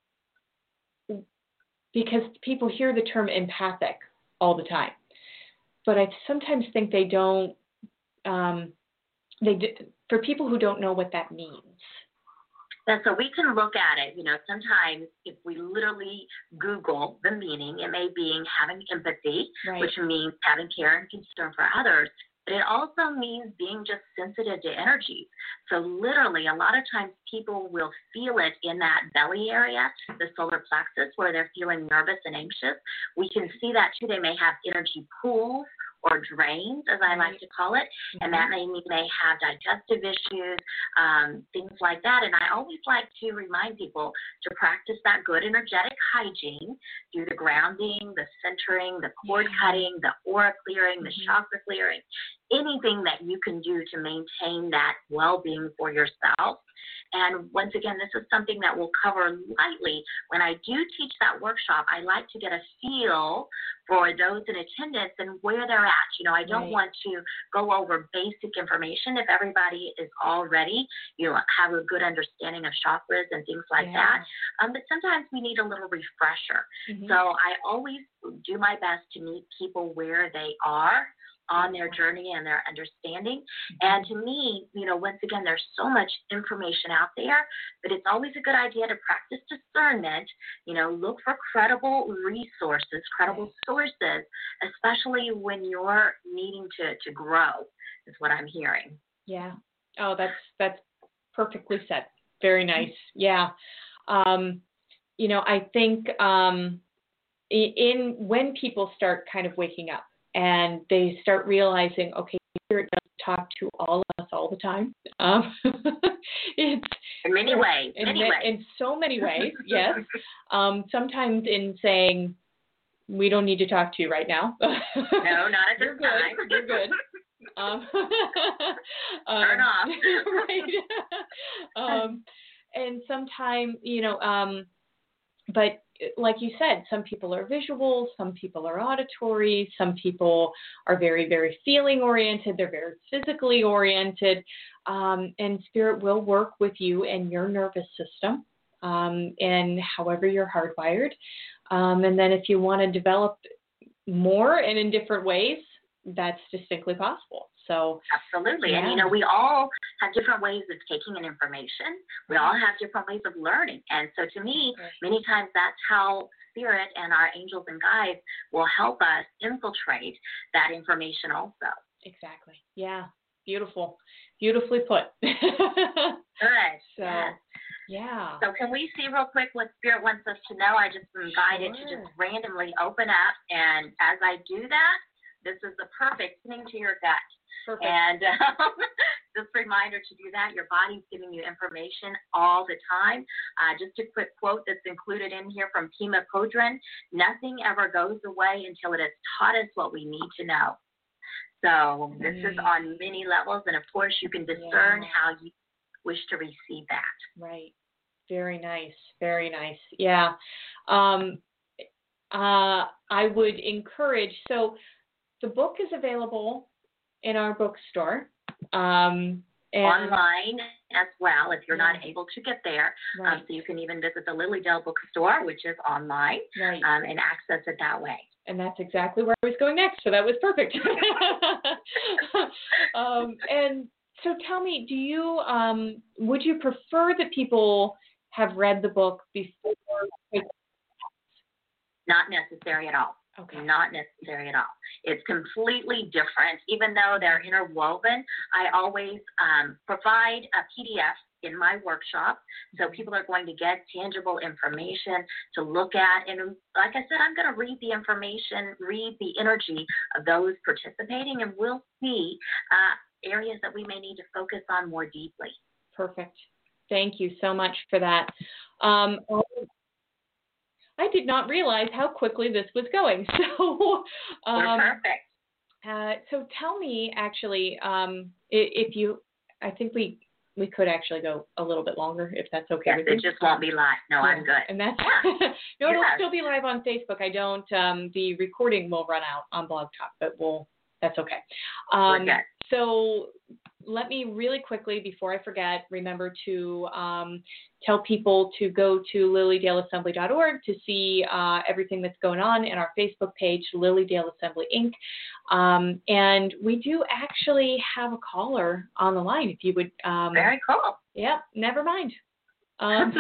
because people hear the term empathic all the time, but I sometimes think they don't, um, they, for people who don't know what that means. And so we can look at it, you know, sometimes if we literally Google the meaning, it may be having empathy, right. which means having care and concern for others. But it also means being just sensitive to energy. So literally, a lot of times people will feel it in that belly area, the solar plexus, where they're feeling nervous and anxious. We can see that too. They may have energy pools or drains, as I like to call it, mm-hmm. and that may mean they have digestive issues, um, things like that. And I always like to remind people to practice that good energetic hygiene through the grounding, the centering, the cord yeah. cutting, the aura clearing, the mm-hmm. chakra clearing, anything that you can do to maintain that well-being for yourself. And once again, this is something that we'll cover lightly. When I do teach that workshop, I like to get a feel for those in attendance and where they're at. You know, I don't right. want to go over basic information if everybody is already, you know, have a good understanding of chakras and things like yeah. that. Um, but sometimes we need a little refresher. Mm-hmm. So I always do my best to meet people where they are on their journey and their understanding. And to me, you know, once again, there's so much information out there, but it's always a good idea to practice discernment, you know, look for credible resources, credible sources, especially when you're needing to, to grow, is what I'm hearing. Yeah. Oh, that's, that's perfectly said. Very nice. Yeah. Um, you know, I think um, in when people start kind of waking up, and they start realizing, okay, Spirit doesn't talk to all of us all the time. Um, it's in many ways, in, many ma- ways. in so many ways, yes. Um, sometimes in saying, we don't need to talk to you right now. No, not at this You're time. Good. You're good. Um, Turn um, off. Right. um, and sometimes, you know, um, but like you said, some people are visual, some people are auditory, some people are very, very feeling oriented, they're very physically oriented, um, and Spirit will work with you and your nervous system um, and however you're hardwired. Um, and then if you want to develop more and in different ways, that's distinctly possible. So absolutely. Yeah. And, you know, we all have different ways of taking in information. We all have different ways of learning. And so to me, many times that's how Spirit and our angels and guides will help us infiltrate that information also. Exactly. Yeah. Beautiful. Beautifully put. Good. So, yes. Yeah. So can we see real quick what Spirit wants us to know? I just am guided sure. to just randomly open up. And as I do that, this is the perfect listening to your gut. Perfect. And um, just a reminder to do that. Your body's giving you information all the time. Uh, just a quick quote that's included in here from Pema Chodron: nothing ever goes away until it has taught us what we need to know. So this mm. is on many levels, and of course you can discern yeah. how you wish to receive that. Right. Very nice. Very nice. Yeah. Um, uh, I would encourage, so the book is available in our bookstore. Um, and online as well, if you're yeah. not able to get there. Right. Um, so you can even visit the Lily Dale Bookstore, which is online, right. um, and access it that way. And that's exactly where I was going next, so that was perfect. um, and so tell me, do you, um, would you prefer that people have read the book before? Not necessary at all. Okay. Not necessary at all. It's completely different. Even though they're interwoven, I always um, provide a P D F in my workshop. So people are going to get tangible information to look at. And like I said, I'm going to read the information, read the energy of those participating, and we'll see uh, areas that we may need to focus on more deeply. Perfect. Thank you so much for that. Um, I did not realize how quickly this was going. So, um, perfect. Uh, so tell me, actually, um, if you, I think we we could actually go a little bit longer, if that's okay yes, with you. It just won't be live. No, yeah. I'm good. And that's yeah. no, it'll yes. still be live on Facebook. I don't. Um, the recording will run out on Blog Talk, but we'll. That's okay. Um, We're good. So let me really quickly, before I forget, remember to um, tell people to go to lily dale assembly dot org to see uh, everything that's going on in our Facebook page, Lily Dale Assembly Incorporated. Um, and we do actually have a caller on the line. If you would. Um, Very cool. Yeah, never mind. Um,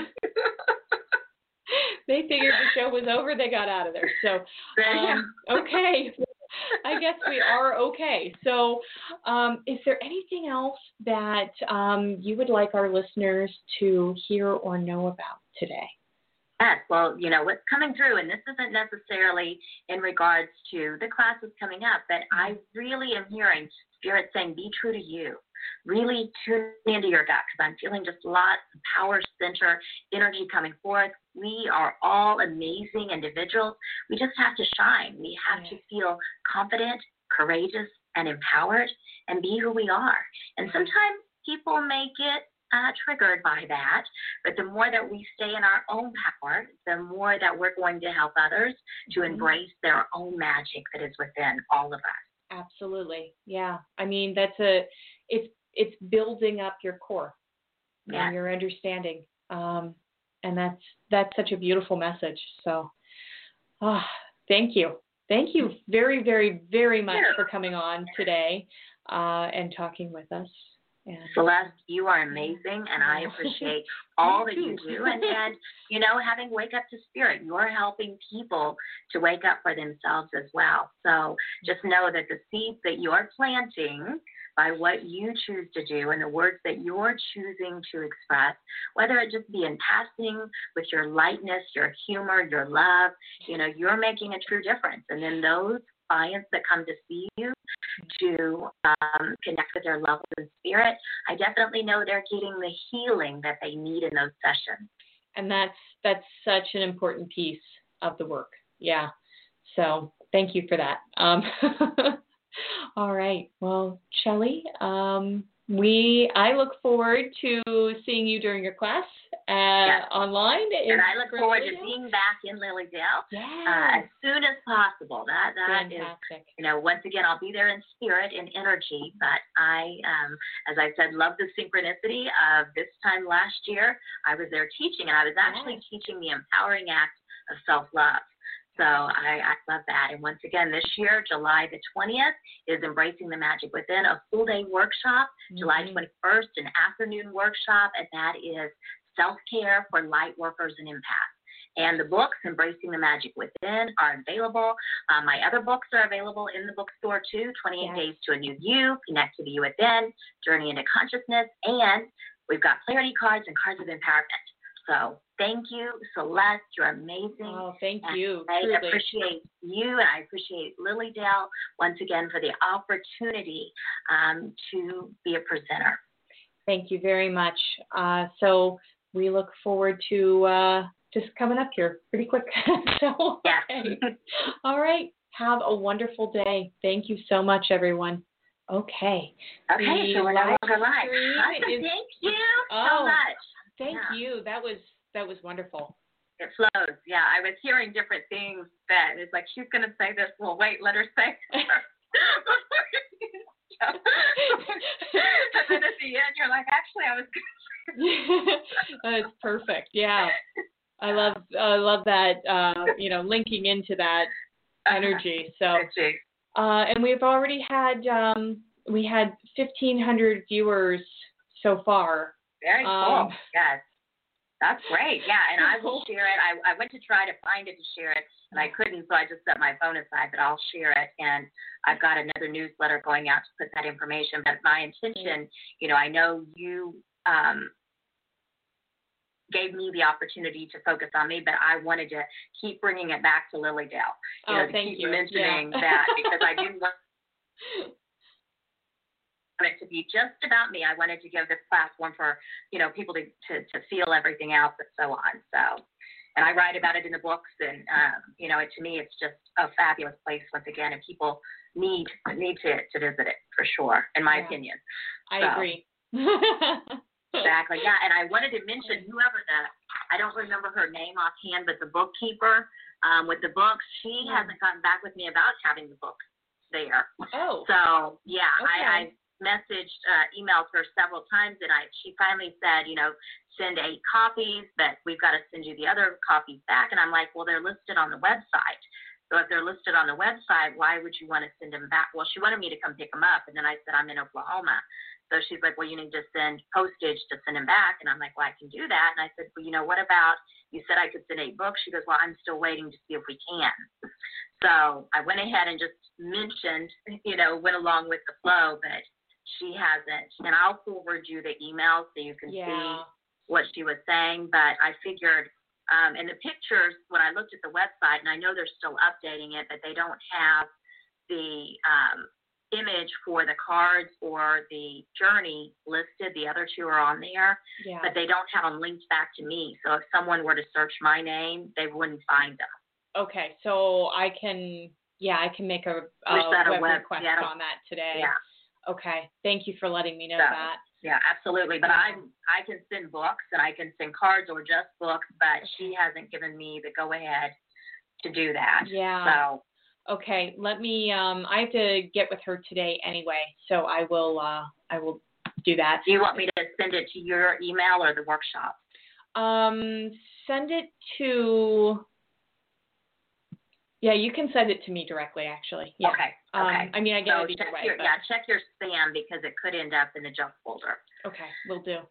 they figured the show was over. They got out of there. So, um, okay. I guess we are okay. So um, is there anything else that um, you would like our listeners to hear or know about today? Yes, well, you know, what's coming through, and this isn't necessarily in regards to the classes coming up, but I really am hearing Spirit saying, be true to you. Really tune into your gut, because I'm feeling just lots of power center energy coming forth. We are all amazing individuals. We just have to shine. We have yeah. to feel confident, courageous, and empowered, and be who we are. And sometimes people may get uh, triggered by that, but the more that we stay in our own power, the more that we're going to help others to mm-hmm. embrace their own magic that is within all of us. Absolutely. Yeah. I mean, that's a, it's, it's building up your core yeah. and your understanding. Um, and that's, that's such a beautiful message. So, oh, thank you. Thank you very, very, very much for coming on today uh, and talking with us. And, Celeste, you are amazing, and I appreciate all that you do. And, and, you know, having Wake Up to Spirit, you're helping people to wake up for themselves as well. So just know that the seeds that you're planting by what you choose to do and the words that you're choosing to express, whether it just be in passing with your lightness, your humor, your love, you know, you're making a true difference. And then those clients that come to see you to um, connect with their levels in spirit, I definitely know they're getting the healing that they need in those sessions. And that's that's such an important piece of the work. Yeah. So thank you for that. Um, all right. Well, Shelley, um, we I look forward to seeing you during your class uh, yes. online. And I look forward to being back in Lilydale yes. uh, as soon as possible. That that Fantastic. is, you know, once again, I'll be there in spirit and energy. But I, um, as I said, love the synchronicity of this time last year. I was there teaching, and I was actually yes. teaching the empowering act of self-love. So I, I love that. And once again, this year, July the twentieth, is Embracing the Magic Within, a full-day workshop. Mm-hmm. July twenty-first, an afternoon workshop, and that is self-care for light workers and empaths. And the books, Embracing the Magic Within, are available. Um, my other books are available in the bookstore, too, twenty-eight yes. Days to a New You, Connect to the You Within, Journey into Consciousness, and we've got clarity cards and cards of empowerment. So thank you, Celeste. You're amazing. Oh, thank and you. I Truly. appreciate you, and I appreciate Lilydale once again for the opportunity um, to be a presenter. Thank you very much. Uh, so we look forward to uh, just coming up here pretty quick. so, yeah. Okay. All right. Have a wonderful day. Thank you so much, everyone. Okay. Okay, the so we're no longer live. Awesome. Is, thank you oh, so much. Thank yeah. you. That was that was wonderful. It flows. Yeah, I was hearing different things that it's like, she's going to say this. Well, wait, let her say it. And then at the end, you're like, actually, I was That's perfect. Yeah. I love I love that, uh, you know, linking into that energy. So, uh, and we've already had, um, we had fifteen hundred viewers so far. Very cool. Um, yes. That's great. Yeah, and I will share it. I, I went to try to find it to share it, and I couldn't, so I just set my phone aside, but I'll share it. And I've got another newsletter going out to put that information. But my intention, you know, I know you um, gave me the opportunity to focus on me, but I wanted to keep bringing it back to Lilydale. You oh, know, to thank keep you. mentioning yeah. that, because I do want it to be just about me. I wanted to give this platform for, you know, people to, to, to feel everything else and so on. So, and I write about it in the books, and, um, you know, it, to me, it's just a fabulous place once again, and people need need to, to visit it for sure, in my yeah. opinion. I so, agree. Exactly. Yeah. And I wanted to mention whoever the, I don't remember her name offhand, but the bookkeeper um, with the books, she yeah. hasn't gotten back with me about having the books there. Oh. So, yeah, okay. I, I messaged, uh, emailed her several times, and I she finally said, you know, send eight copies, but we've got to send you the other copies back. And I'm like, well, they're listed on the website. So if they're listed on the website, why would you want to send them back? Well, she wanted me to come pick them up, and then I said, I'm in Oklahoma. So she's like, well, you need to send postage to send them back. And I'm like, well, I can do that. And I said, well, you know, what about, you said I could send eight books. She goes, well, I'm still waiting to see if we can. So I went ahead and just mentioned, you know, went along with the flow, but she hasn't. And I'll forward you the email so you can yeah. see what she was saying. But I figured Um, and the pictures, when I looked at the website, and I know they're still updating it, but they don't have the um, image for the cards or the journey listed. The other two are on there, Yeah. but they don't have them linked back to me. So if someone were to search my name, they wouldn't find them. Okay, so I can, yeah, I can make a, a web, web request yeah, on that today. Yeah. Okay, thank you for letting me know so, that. Yeah, absolutely. But yeah. I'm I can send books and I can send cards or just books, but she hasn't given me the go ahead to do that. Yeah. So. Okay, let me. Um, I have to get with her today anyway, so I will. Uh, I will do that. Do you want me to send it to your email or the workshop? Um, send it to. Yeah, you can send it to me directly, actually. Yeah. Okay. Okay. Um, I mean, I get so it either check way. Your, but... Yeah, check your spam because it could end up in the junk folder. Okay, will do.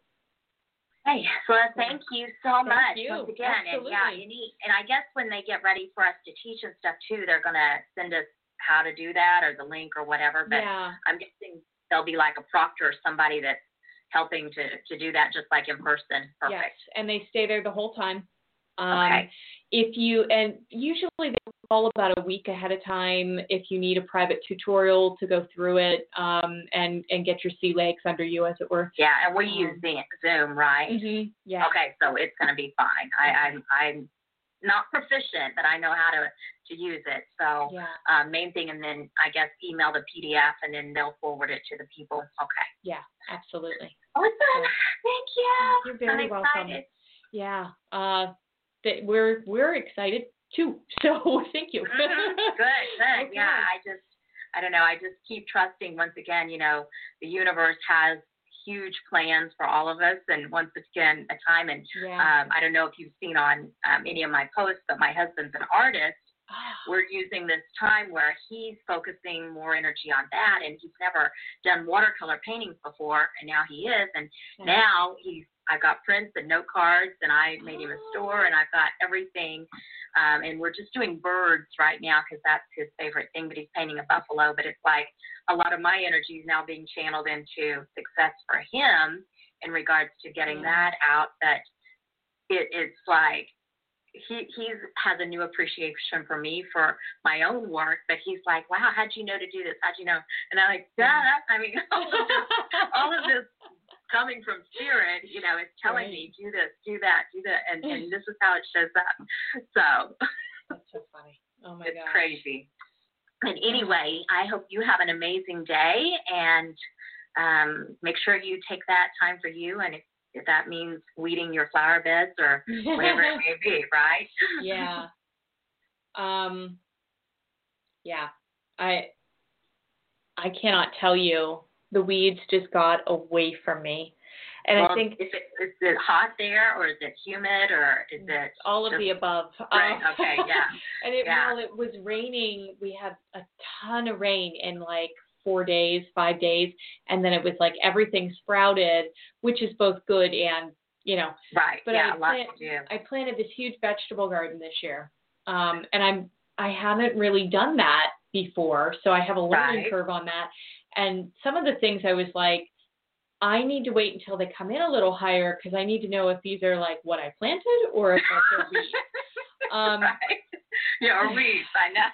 Hey, so thank you so thank much you. once again. Absolutely. And yeah, you need, and I guess when they get ready for us to teach and stuff too, they're gonna send us how to do that or the link or whatever. But yeah. I'm guessing there'll be like a proctor or somebody that's helping to, to do that just like in person. Perfect. Yes, and they stay there the whole time. Um, okay. If you, and usually they call about a week ahead of time if you need a private tutorial to go through it um, and, and get your sea legs under you, as it were. Yeah, and we um, use Zoom, right? Mm-hmm, yeah. Okay, so it's going to be fine. I, I'm, I'm not proficient, but I know how to, to use it. So yeah. um, main thing, and then I guess email the P D F, and then they'll forward it to the people. Okay. Yeah, absolutely. Awesome. So, thank you. You're very I'm welcome. excited. Yeah. Uh, that we're we're excited too. So thank you. Mm-hmm. Good, good. Okay. Yeah, I just, I don't know. I just keep trusting. Once again, you know, the universe has huge plans for all of us, and once again, a time. And yeah. um, I don't know if you've seen on um, any of my posts, but my husband's an artist. We're using this time where he's focusing more energy on that, and he's never done watercolor paintings before, and now he is. And yeah. now he's, I've got prints and note cards, and I made him a store, and I've got everything. Um, and we're just doing birds right now because that's his favorite thing, but he's painting a buffalo. But it's like a lot of my energy is now being channeled into success for him in regards to getting yeah. that out. That it, it's like, He he has a new appreciation for me for my own work, but he's like, wow, how'd you know to do this? How'd you know? And I'm like, duh. I mean, all of this, all of this coming from spirit, you know, it's telling right. me, do this, do that, do that, and, and this is how it shows up. So that's so funny. Oh my it's gosh. crazy. And anyway, I hope you have an amazing day, and um, make sure you take that time for you, and if if that means weeding your flower beds or whatever it may be, right? Yeah. Um, yeah. I I cannot tell you. The weeds just got away from me. And well, I think... Is it, is it hot there, or is it humid, or is it... all of just, the above. Right, um, okay, yeah. And it, yeah. while it was raining, we had a ton of rain in like four days, five days, and then it was like everything sprouted, which is both good and, you know. Right, but yeah, I a lot plant, to do. I planted this huge vegetable garden this year, um, and I'm I haven't really done that before, so I have a learning right. curve on that. And some of the things I was like, I need to wait until they come in a little higher because I need to know if these are like what I planted or if they're weeds. Um, right. Yeah, or weeds, I know.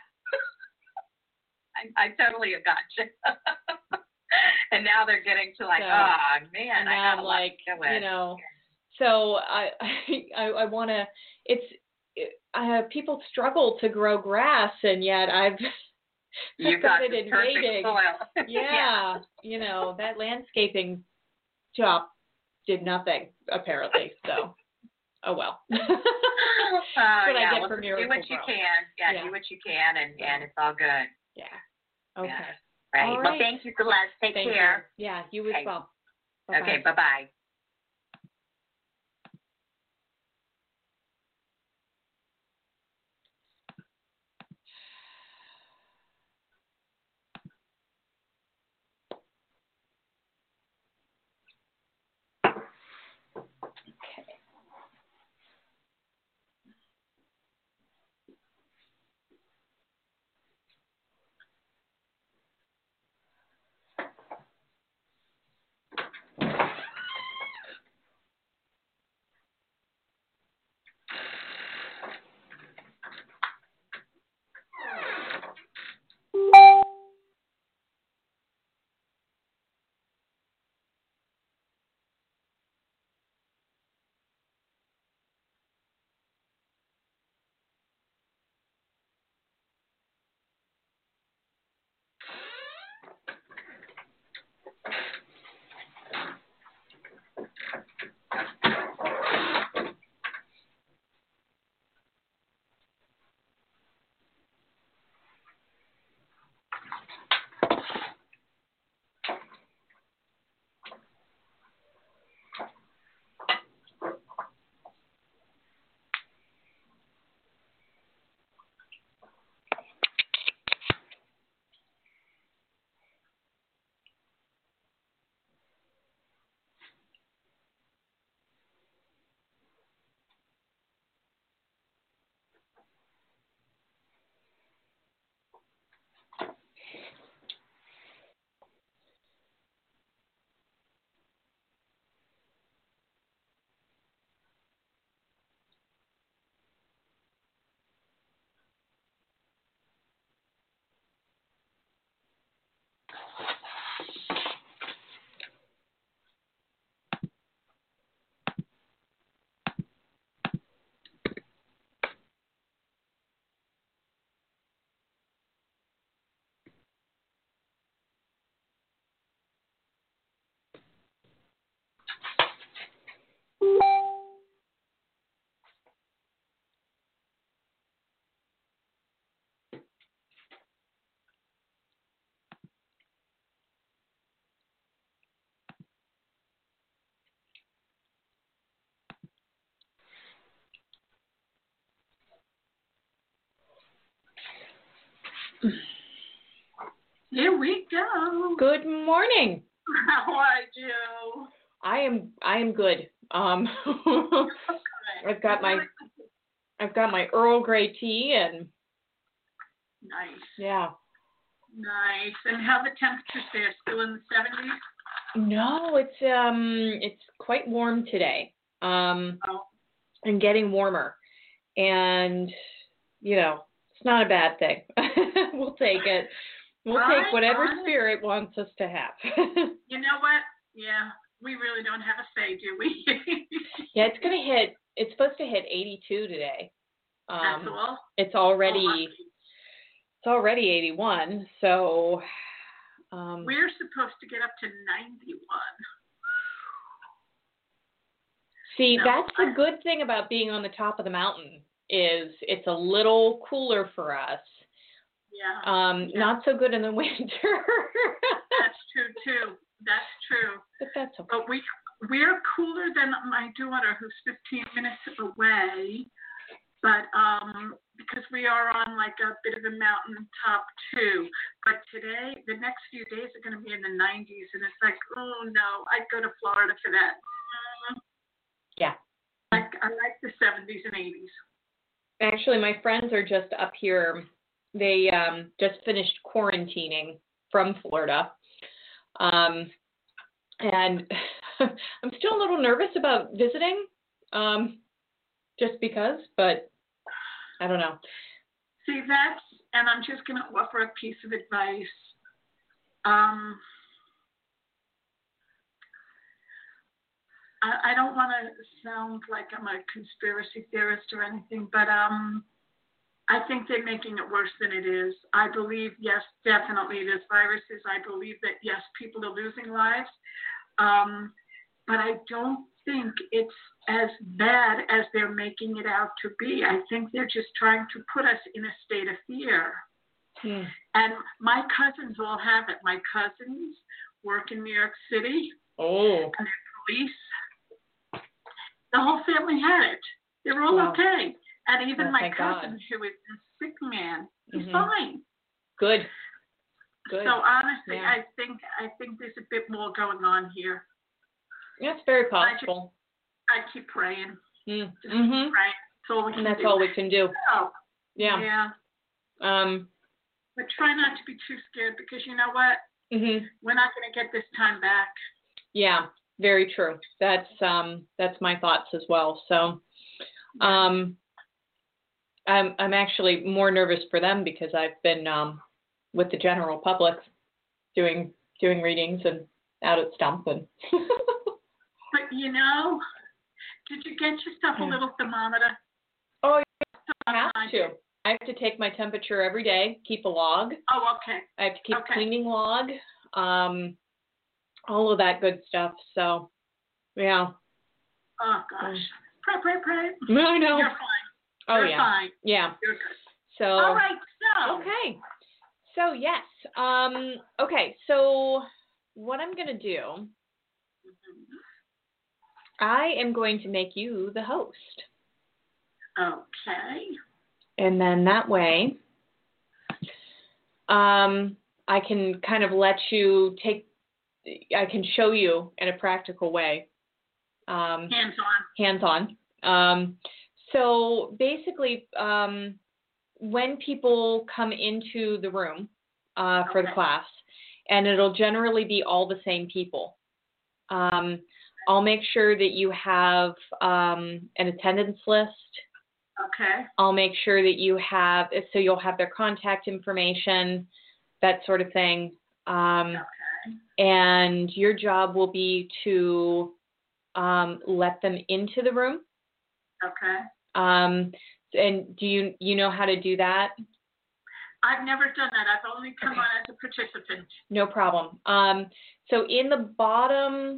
I, I totally have got you. And now they're getting to like, so, oh man, and I now got I'm like, to you know, so I I, I want to. It's it, I have people struggle to grow grass, and yet I've You've got started the perfect invading. soil. Yeah, yeah, you know that landscaping job did nothing apparently. So, oh well. uh, what yeah, I get well, from do Miracle what you Grow. can. Yeah, Yeah. do what you can, and, and it's all good. Yeah. Okay. Yeah. Right. All Well, right. thank you, Celeste. Take Thank care. You. Yeah, you okay. as well. Bye-bye. Okay, bye-bye. Here we go. Good morning. How are you? I am I am good. Um I've got my I've got my Earl Grey tea and nice. Yeah. Nice. And how the temperatures there? Still in the seventies? No, it's um it's quite warm today. Um oh. and getting warmer. And you know, it's not a bad thing. We'll take it. We'll right, take whatever right. spirit wants us to have. You know what? Yeah, we really don't have a say, do we? Yeah, it's gonna hit. It's supposed to hit eighty-two today. Um, That's all. It's already. Oh, it's already eighty-one. So. Um, We're supposed to get up to ninety-one. See, no, that's I, the good thing about being on the top of the mountain is it's a little cooler for us. Yeah. Um, yeah. Not so good in the winter. That's true too. That's true. But that's okay. But we we're cooler than my daughter, who's fifteen minutes away. But um, because we are on like a bit of a mountain top too. But today, the next few days are going to be in the nineties, and it's like, oh no, I'd go to Florida for that. Uh, Yeah. Like I like the seventies and eighties. Actually, my friends are just up here. They um, just finished quarantining from Florida. Um, and I'm still a little nervous about visiting, um, just because, but I don't know. See, that's, and I'm just going to offer a piece of advice. Um, I, I don't want to sound like I'm a conspiracy theorist or anything, but um, I think they're making it worse than it is. I believe, yes, definitely there's viruses. I believe that, yes, people are losing lives. Um, but I don't think it's as bad as they're making it out to be. I think they're just trying to put us in a state of fear. Hmm. And my cousins all have it. My cousins work in New York City. Oh. And they're police. The whole family had it. They're all Wow. okay. And even Oh, my thank cousin, God. who is a sick man, he's Mm-hmm. fine. Good. Good. So honestly, yeah. I think I think there's a bit more going on here. That's very I, possible. just, I keep praying. Mm. Just Mm-hmm. keep praying. That's all we can And that's do. all we can do. Oh, Yeah. yeah. Um. But try not to be too scared because you know what? Mm-hmm. We're not going to get this time back. Yeah. Very true. That's um. That's my thoughts as well. So, um. I'm I'm actually more nervous for them because I've been um with the general public doing doing readings and out at Stump and But you know, did you get yourself a little thermometer? Oh, I have to. I have to take my temperature every day, keep a log. Oh, okay. I have to keep okay. a cleaning log, um, all of that good stuff. So, yeah. Oh gosh, pray, pray, pray. No, I know. You're fine. Oh You're yeah. fine. Yeah. You're good. So. All right. So. Okay. So yes. Um. Okay. So what I'm gonna do, Mm-hmm. I am going to make you the host. Okay. And then that way, um, I can kind of let you take. I can show you in a practical way. Um, hands on. Hands on. Um, so basically, um, when people come into the room uh, for okay. the class, and it'll generally be all the same people. Um, I'll make sure that you have um, an attendance list. Okay. I'll make sure that you have, so you'll have their contact information, that sort of thing. Um, okay. And your job will be to um, let them into the room. Okay. Um, and do you you know how to do that? I've never done that. I've only come Okay. on as a participant. No problem. Um, so in the bottom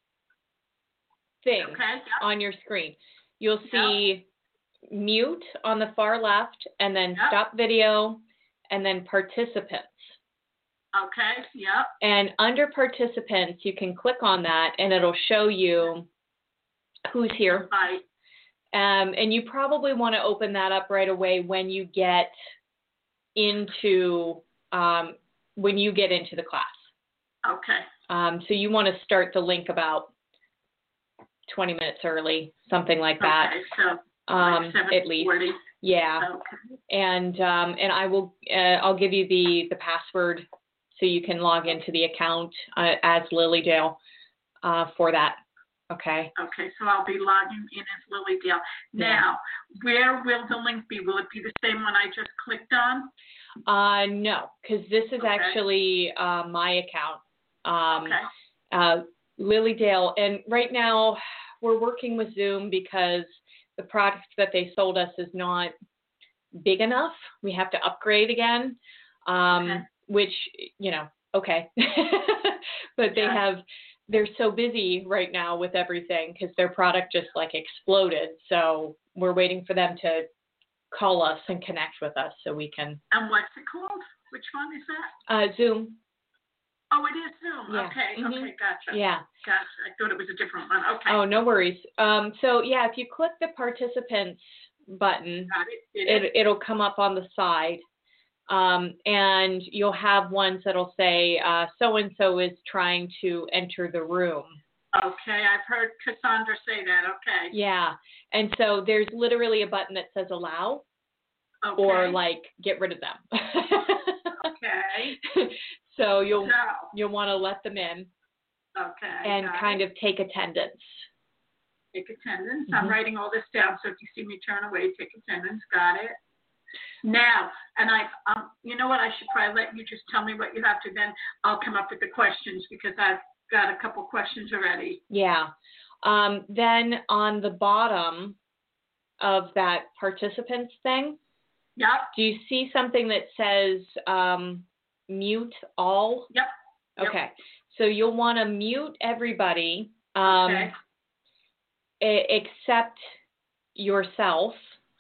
thing okay. yep. on your screen, you'll see yep. mute on the far left, and then yep. stop video, and then participants. Okay, yep. And under participants, you can click on that, and it'll show you who's here. Right. Um, and you probably want to open that up right away when you get into um, when you get into the class. Okay. Um, so you want to start the link about twenty minutes early, something like that. Okay, so um, like seven at least. forty. Yeah. Okay. And um, and I will uh, I'll give you the, the password so you can log into the account uh, as Lily Dale uh, for that. Okay. Okay, so I'll be logging in as Lily Dale. Now, yeah. Where will the link be? Will it be the same one I just clicked on? Uh, no, because this is okay. actually uh, my account. Um, okay. Uh, Lily Dale, and right now we're working with Zoom because the product that they sold us is not big enough. We have to upgrade again, um, okay. which, you know, okay. But they yeah. have, they're so busy right now with everything because their product just like exploded. So we're waiting for them to call us and connect with us so we can. And what's it called? Which one is that? Uh, Zoom. Oh, it is Zoom. Yeah. Okay, mm-hmm. okay, gotcha. Yeah. Gotcha. I thought it was a different one. Okay. Oh, no worries. Um, so, yeah, if you click the participants button, Got it. Did it, it? it'll come up on the side. Um, and you'll have ones that'll say, uh, so-and-so is trying to enter the room. Okay, I've heard Cassandra say that. Okay. Yeah. And so there's literally a button that says allow okay. or, like, get rid of them. okay. So you'll so, you'll want to let them in. Okay. And kind it. of take attendance. Take attendance. Mm-hmm. I'm writing all this down, so if you see me turn away, take attendance. Got it. Now, and I, um, you know what? I should probably let you just tell me what you have to. Then I'll come up with the questions because I've got a couple questions already. Yeah. Um, then on the bottom of that participants thing, yep. do you see something that says um, mute all? Yep. Okay. Yep. So you'll want to mute everybody um, okay. a- except yourself.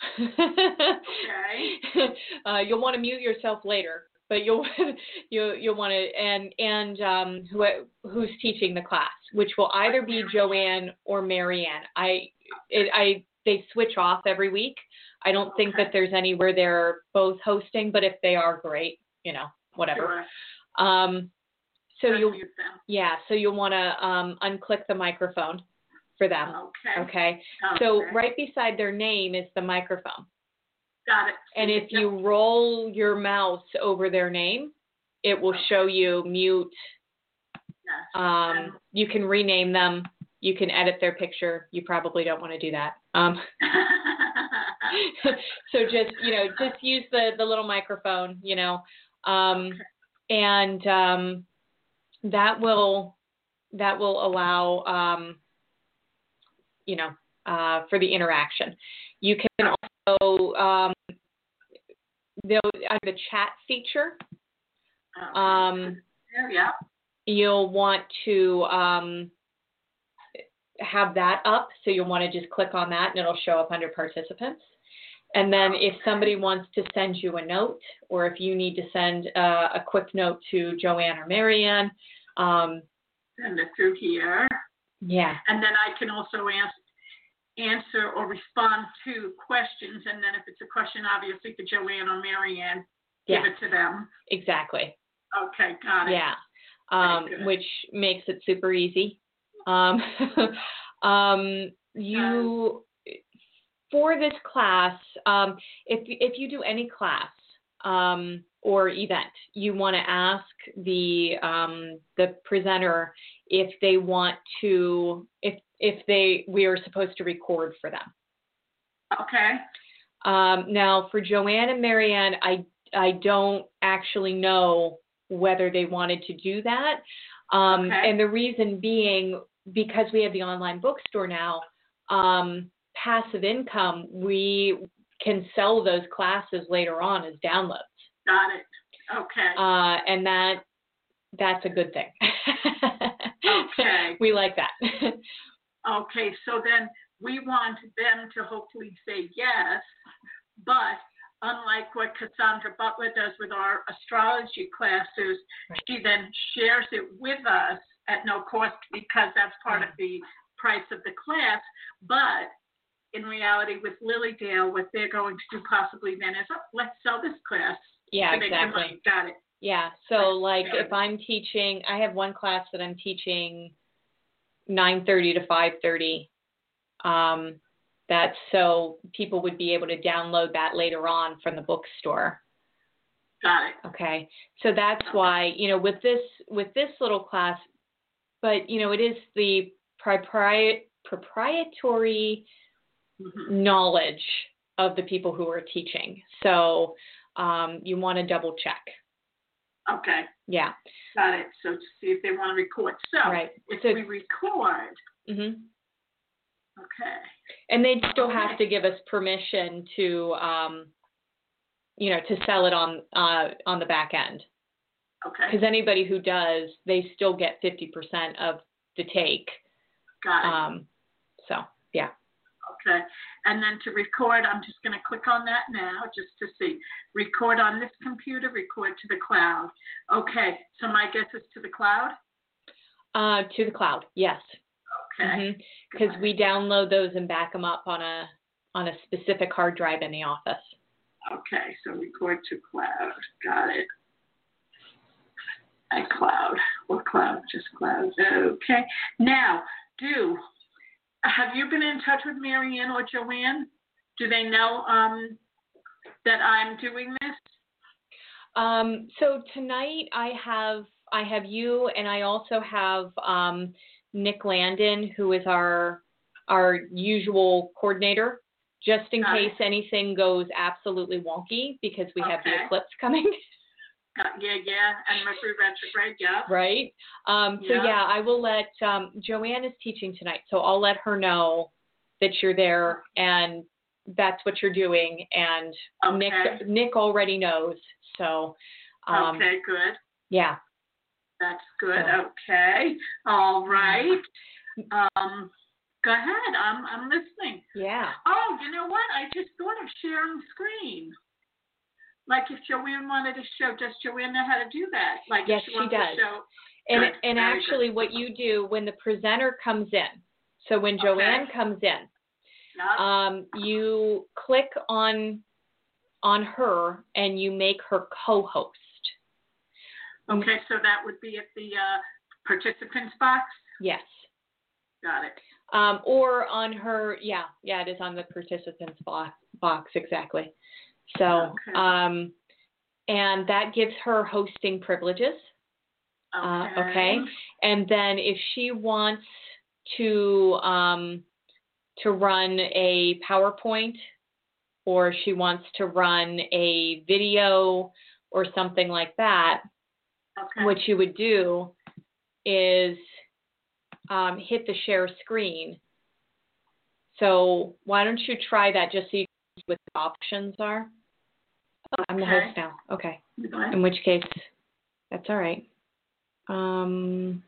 okay. Uh, you'll want to mute yourself later, but you'll you you'll want to and and um, who who's teaching the class, which will either be Joanne or Marianne. I it, I they switch off every week. I don't okay. think that there's anywhere they're both hosting, but if they are, great. You know, whatever. Sure. Um, so Let's you'll mute them. yeah, so you'll want to um, unclick the microphone for them. Okay. Okay. okay. So right beside their name is the microphone. Got it. And if you roll your mouse over their name, it will okay. show you mute. Yes. Um, you can rename them. You can edit their picture. You probably don't want to do that. Um, so just, you know, just use the, the little microphone, you know, um, okay. and um, that will that will allow, um, you know, uh, for the interaction. You can also, um, they'll have the chat feature. Okay. Um, yeah. You'll want to um, have that up, so you'll want to just click on that, and it'll show up under participants. And then okay. if somebody wants to send you a note, or if you need to send uh, a quick note to Joanne or Marianne, um, send it through here. Yeah. And then I can also ask. answer or respond to questions, and then if it's a question, obviously, for Joanne or Marianne, yeah. give it to them. Exactly. Okay, got it. Yeah, um, which makes it super easy. Um, um, you for this class, um, if if you do any class um, or event, you want to ask the um, the presenter if they want to if if they we are supposed to record for them. Okay. Um, now for Joanne and Marianne, I I don't actually know whether they wanted to do that. Um, okay. And the reason being, because we have the online bookstore now, um, passive income, we can sell those classes later on as downloads. Got it. Okay. Uh, and that that's a good thing. Okay. We like that. Okay, so then we want them to hopefully say yes, but unlike what Cassandra Butler does with our astrology classes, right. She then shares it with us at no cost because that's part right. of the price of the class. But in reality, with Lily Dale, what they're going to do possibly then is, oh, let's sell this class Yeah, to make your exactly. money. Got it. Yeah. So like Yeah. if I'm teaching, I have one class that I'm teaching nine thirty to five thirty. Um, that's so people would be able to download that later on from the bookstore. Got it. Okay. So that's Okay. why, you know, with this, with this little class, but, you know, it is the propri- proprietary Mm-hmm. knowledge of the people who are teaching. So um, you want to double check. Okay. Yeah. Got it. So to see if they want to record. So Right. if So- we record, Mm-hmm. okay. And they'd still Okay. have to give us permission to, um, you know, to sell it on uh, on the back end. Okay. Because anybody who does, they still get fifty percent of the take. Got it. Um, so, yeah. Okay. And then to record, I'm just going to click on that now just to see. Record on this computer, record to the cloud. Okay. So my guess is to the cloud? Uh, to the cloud, yes. Okay. Because Got we it. download those and back them up on a on a specific hard drive in the office. Okay. So record to cloud. Got it. iCloud or cloud, just cloud. Okay. Now, do have you been in touch with Marianne or Joanne? Do they know um, that I'm doing this? Um, so tonight I have I have you, and I also have um, Nick Landon, who is our our usual coordinator, just in Got case it. anything goes absolutely wonky because we have the Okay. eclipse coming. Uh, yeah, yeah, and Mercury retrograde, yeah. Right. Um, so Yeah. yeah, I will let um, Joanne is teaching tonight, so I'll let her know that you're there and that's what you're doing. And Okay. Nick Nick already knows. So um, Okay, good. yeah. That's good. So- Okay. All right. Um, go ahead. I'm I'm listening. Yeah. Oh, you know what? I just thought of sharing screen. Like if Joanne wanted to show, does Joanne know how to do that? Like Yes, if she she wants does. to show. And Good. and Very actually, what you do when the presenter comes in, so when Joanne Okay. comes in, Yeah. um, you click on on her and you make her co-host. Okay, so that would be at the uh, participants box. Yes. Got it. Um, or on her, yeah, yeah, it is on the participants box, box exactly. So, Okay. um, and that gives her hosting privileges. Okay. Uh, okay. And then if she wants to um, to run a PowerPoint, or she wants to run a video or something like that, Okay. what you would do is um, hit the share screen. So why don't you try that just so you can see what the options are? Oh, I'm the Okay. host now. Okay. Go ahead. In which case, that's all right. Um,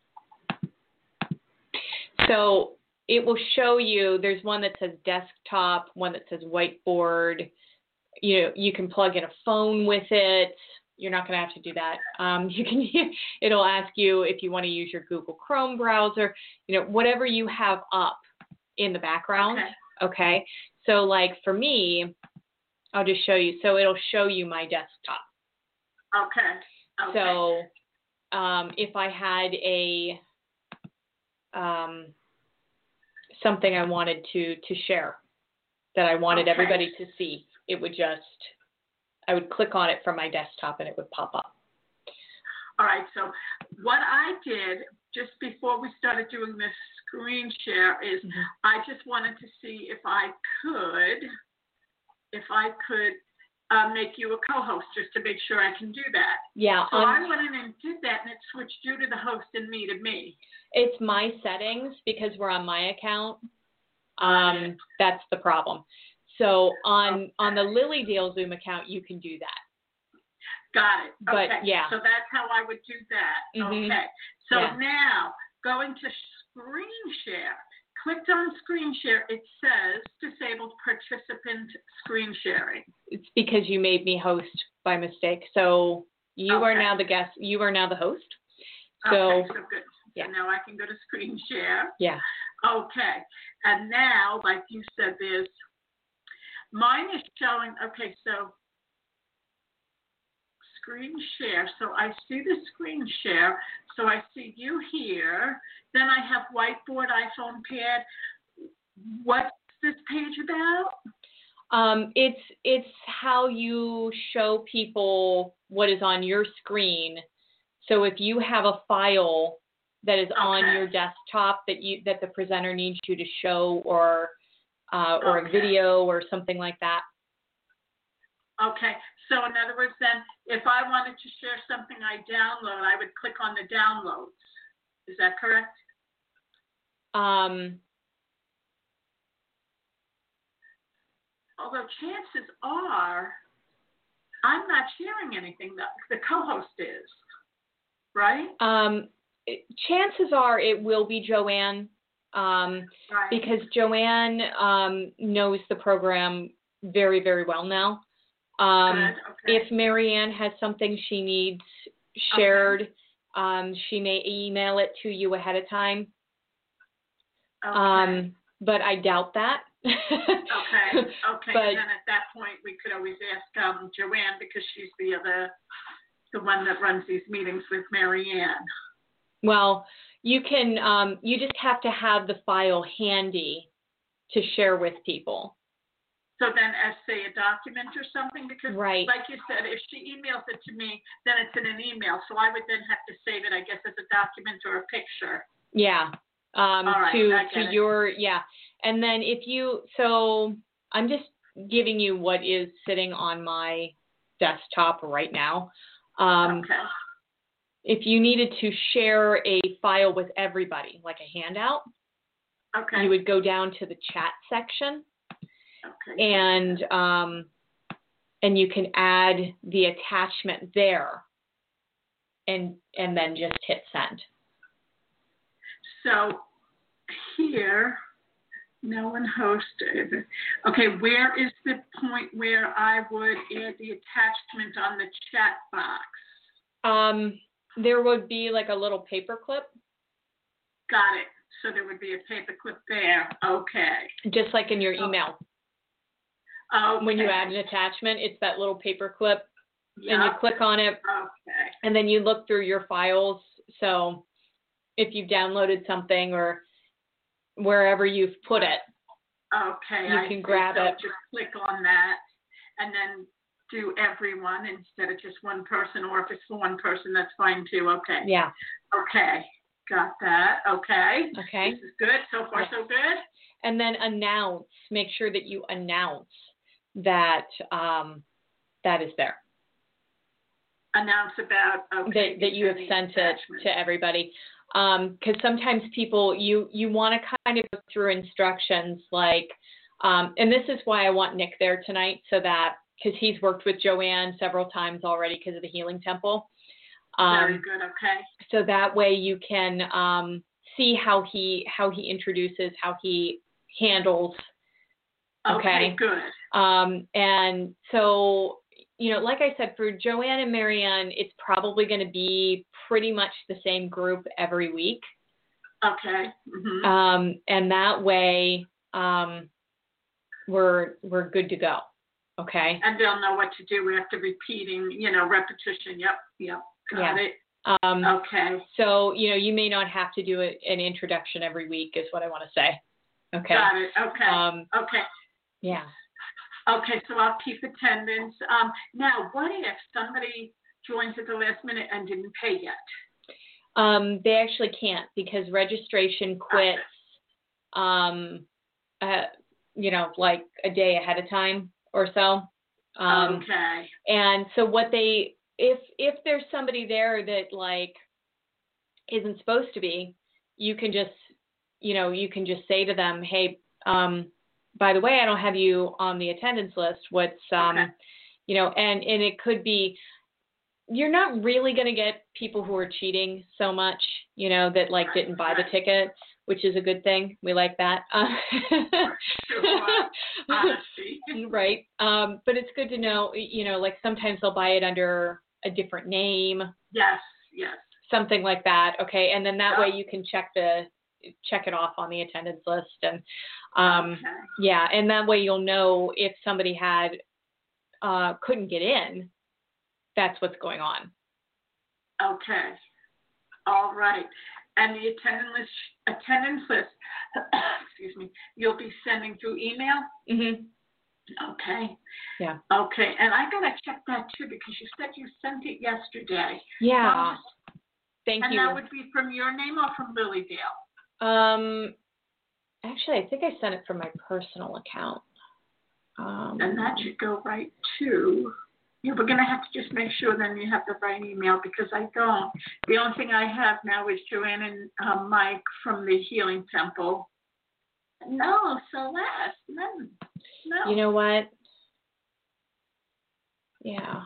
so it will show you, there's one that says desktop, one that says whiteboard. You know, you can plug in a phone with it. You're not going to have to do that. Um, you can. It'll ask you if you want to use your Google Chrome browser. You know, whatever you have up in the background. Okay. Okay. So, like for me, I'll just show you. So it'll show you my desktop. Okay. Okay. So, um, if I had a um, something I wanted to to share that I wanted Okay. everybody to see, it would just. I would click on it from my desktop and it would pop up. All right, so what I did just before we started doing this screen share is Mhm. I just wanted to see if I could, if I could uh, make you a co-host just to make sure I can do that. Yeah, So on, I went in and did that, and it switched you to the host and me to me. it's my settings because we're on my account. Um, that's the problem. So on Okay. on the Lily Dale Zoom account, you can do that. Got it. But, okay. yeah. So that's how I would do that. Mhm. Okay. So Yeah. now going to screen share. Clicked on screen share. It says disabled participant screen sharing. It's because you made me host by mistake. So you are Okay. now the guest. You are now the host. So okay. So good. yeah. So now I can go to screen share. yeah. Okay. And now, like you said, there's mine is showing. Okay. So screen share. So I see the screen share. So I see you here. Then I have whiteboard, iPhone, pad. What's this page about? Um, it's it's how you show people what is on your screen. So if you have a file that is okay. on your desktop that you that the presenter needs you to show, or uh, or okay. a video or something like that. Okay. So in other words, then, if I wanted to share something I download, I would click on the downloads. Is that correct? Um. Although chances are, I'm not sharing anything. That the co-host is, right? Um. Chances are it will be Joanne, um, right. because Joanne um, knows the program very, very well now. Um, okay. If Marianne has something she needs shared, okay. um, she may email it to you ahead of time. Okay. Um, but I doubt that. okay. Okay. But, and then at that point, we could always ask um, Joanne, because she's the other, the one that runs these meetings with Marianne. Well, you can. Um, you just have to have the file handy to share with people. So then, as say a document or something, because right. like you said, if she emails it to me, then it's in an email. So I would then have to save it, I guess, as a document or a picture. Yeah. Um, All right, to I get to it. your yeah, and then if you so I'm just giving you what is sitting on my desktop right now. Um, okay. If you needed to share a file with everybody, like a handout, okay. you would go down to the chat section. Okay. And um, and you can add the attachment there, and and then just hit send. So here, no one hosted. Okay, where is the point where I would add the attachment on the chat box? Um, there would be like a little paper clip. Got it. So there would be a paper clip there. Okay. Just like in your email. Okay. When you add an attachment, it's that little paper clip, yep. and you click on it, okay. and then you look through your files. So if you've downloaded something or wherever you've put it, okay, you I can see. grab so it. Just click on that, and then do everyone instead of just one person, or if it's for one person, that's fine too. Okay. Yeah. Okay. Got that. Okay. Okay. This is good. So far, yes. so good. And then announce. Make sure that you announce that um, that is there. Announce about okay, that, that you have sent it to everybody. Because um, sometimes people, you, you want to kind of go through instructions like, um, and this is why I want Nick there tonight, so that, because he's worked with Joanne several times already because of the Healing Temple. Um, Very good, okay. So that way you can um, see how he how he introduces, how he handles. Okay, okay good. Um, and so, you know, like I said, for Joanne and Marianne, it's probably going to be pretty much the same group every week. Okay. Mm-hmm. Um, and that way, um, we're we're good to go. Okay. And they'll know what to do after repeating, you know, repetition. Yep. Yep. Got yeah. it. Um, okay. So, you know, you may not have to do a, an introduction every week is what I want to say. Okay. Got it. Okay. Um, okay. Yeah. Okay, so I'll keep attendance. Um, now, what if somebody joins at the last minute and didn't pay yet? Um, they actually can't, because registration quits, um, uh, you know, like a day ahead of time or so. Um, okay. And so what they, if if there's somebody there that like isn't supposed to be, you can just, you know, you can just say to them, hey, um, by the way, I don't have you on the attendance list. What's, um, okay. you know, and, and it could be, you're not really going to get people who are cheating so much, you know, that like didn't buy the ticket, which is a good thing. We like that. Uh, right. Um, but it's good to know, you know, like sometimes they'll buy it under a different name. Yes, yes. Something like that. Okay. And then that yeah. way you can check the, check it off on the attendance list. And um, okay. yeah. And that way you'll know if somebody had, uh, couldn't get in. that's what's going on. Okay. All right. And the attendance list, attendance list, excuse me, you'll be sending through email? Mm-hmm. Okay. Yeah. Okay. And I got to check that too because you said you sent it yesterday. Yeah. Um, Thank and you. And that would be from your name or from Lilydale? Um, actually, I think I sent it from my personal account. Um, and that should go right to, yeah, we're going to have to just make sure then you have the right email because I don't. The only thing I have now is Joanne and um, Mike from the Healing Temple. No, Celeste, no, no. You know what? Yeah.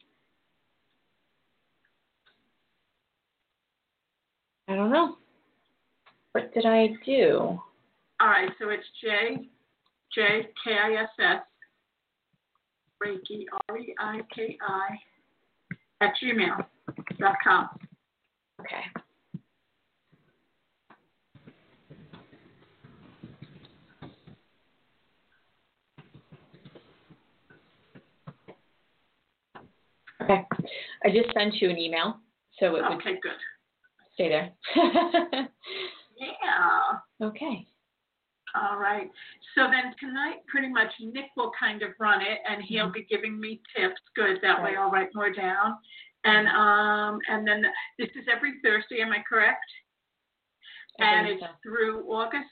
I don't know. What did I do? All right, so it's J, J, K I S S, Reiki, R E I K I, at gmail dot com. Okay. Okay. I just sent you an email, so it would Okay, good. stay there. Yeah. Okay. All right. So then tonight, pretty much Nick will kind of run it, and he'll be giving me tips. Good. That Right. way, I'll write more down. And um, and then this is every Thursday. Am I correct? I and think it's so. through August.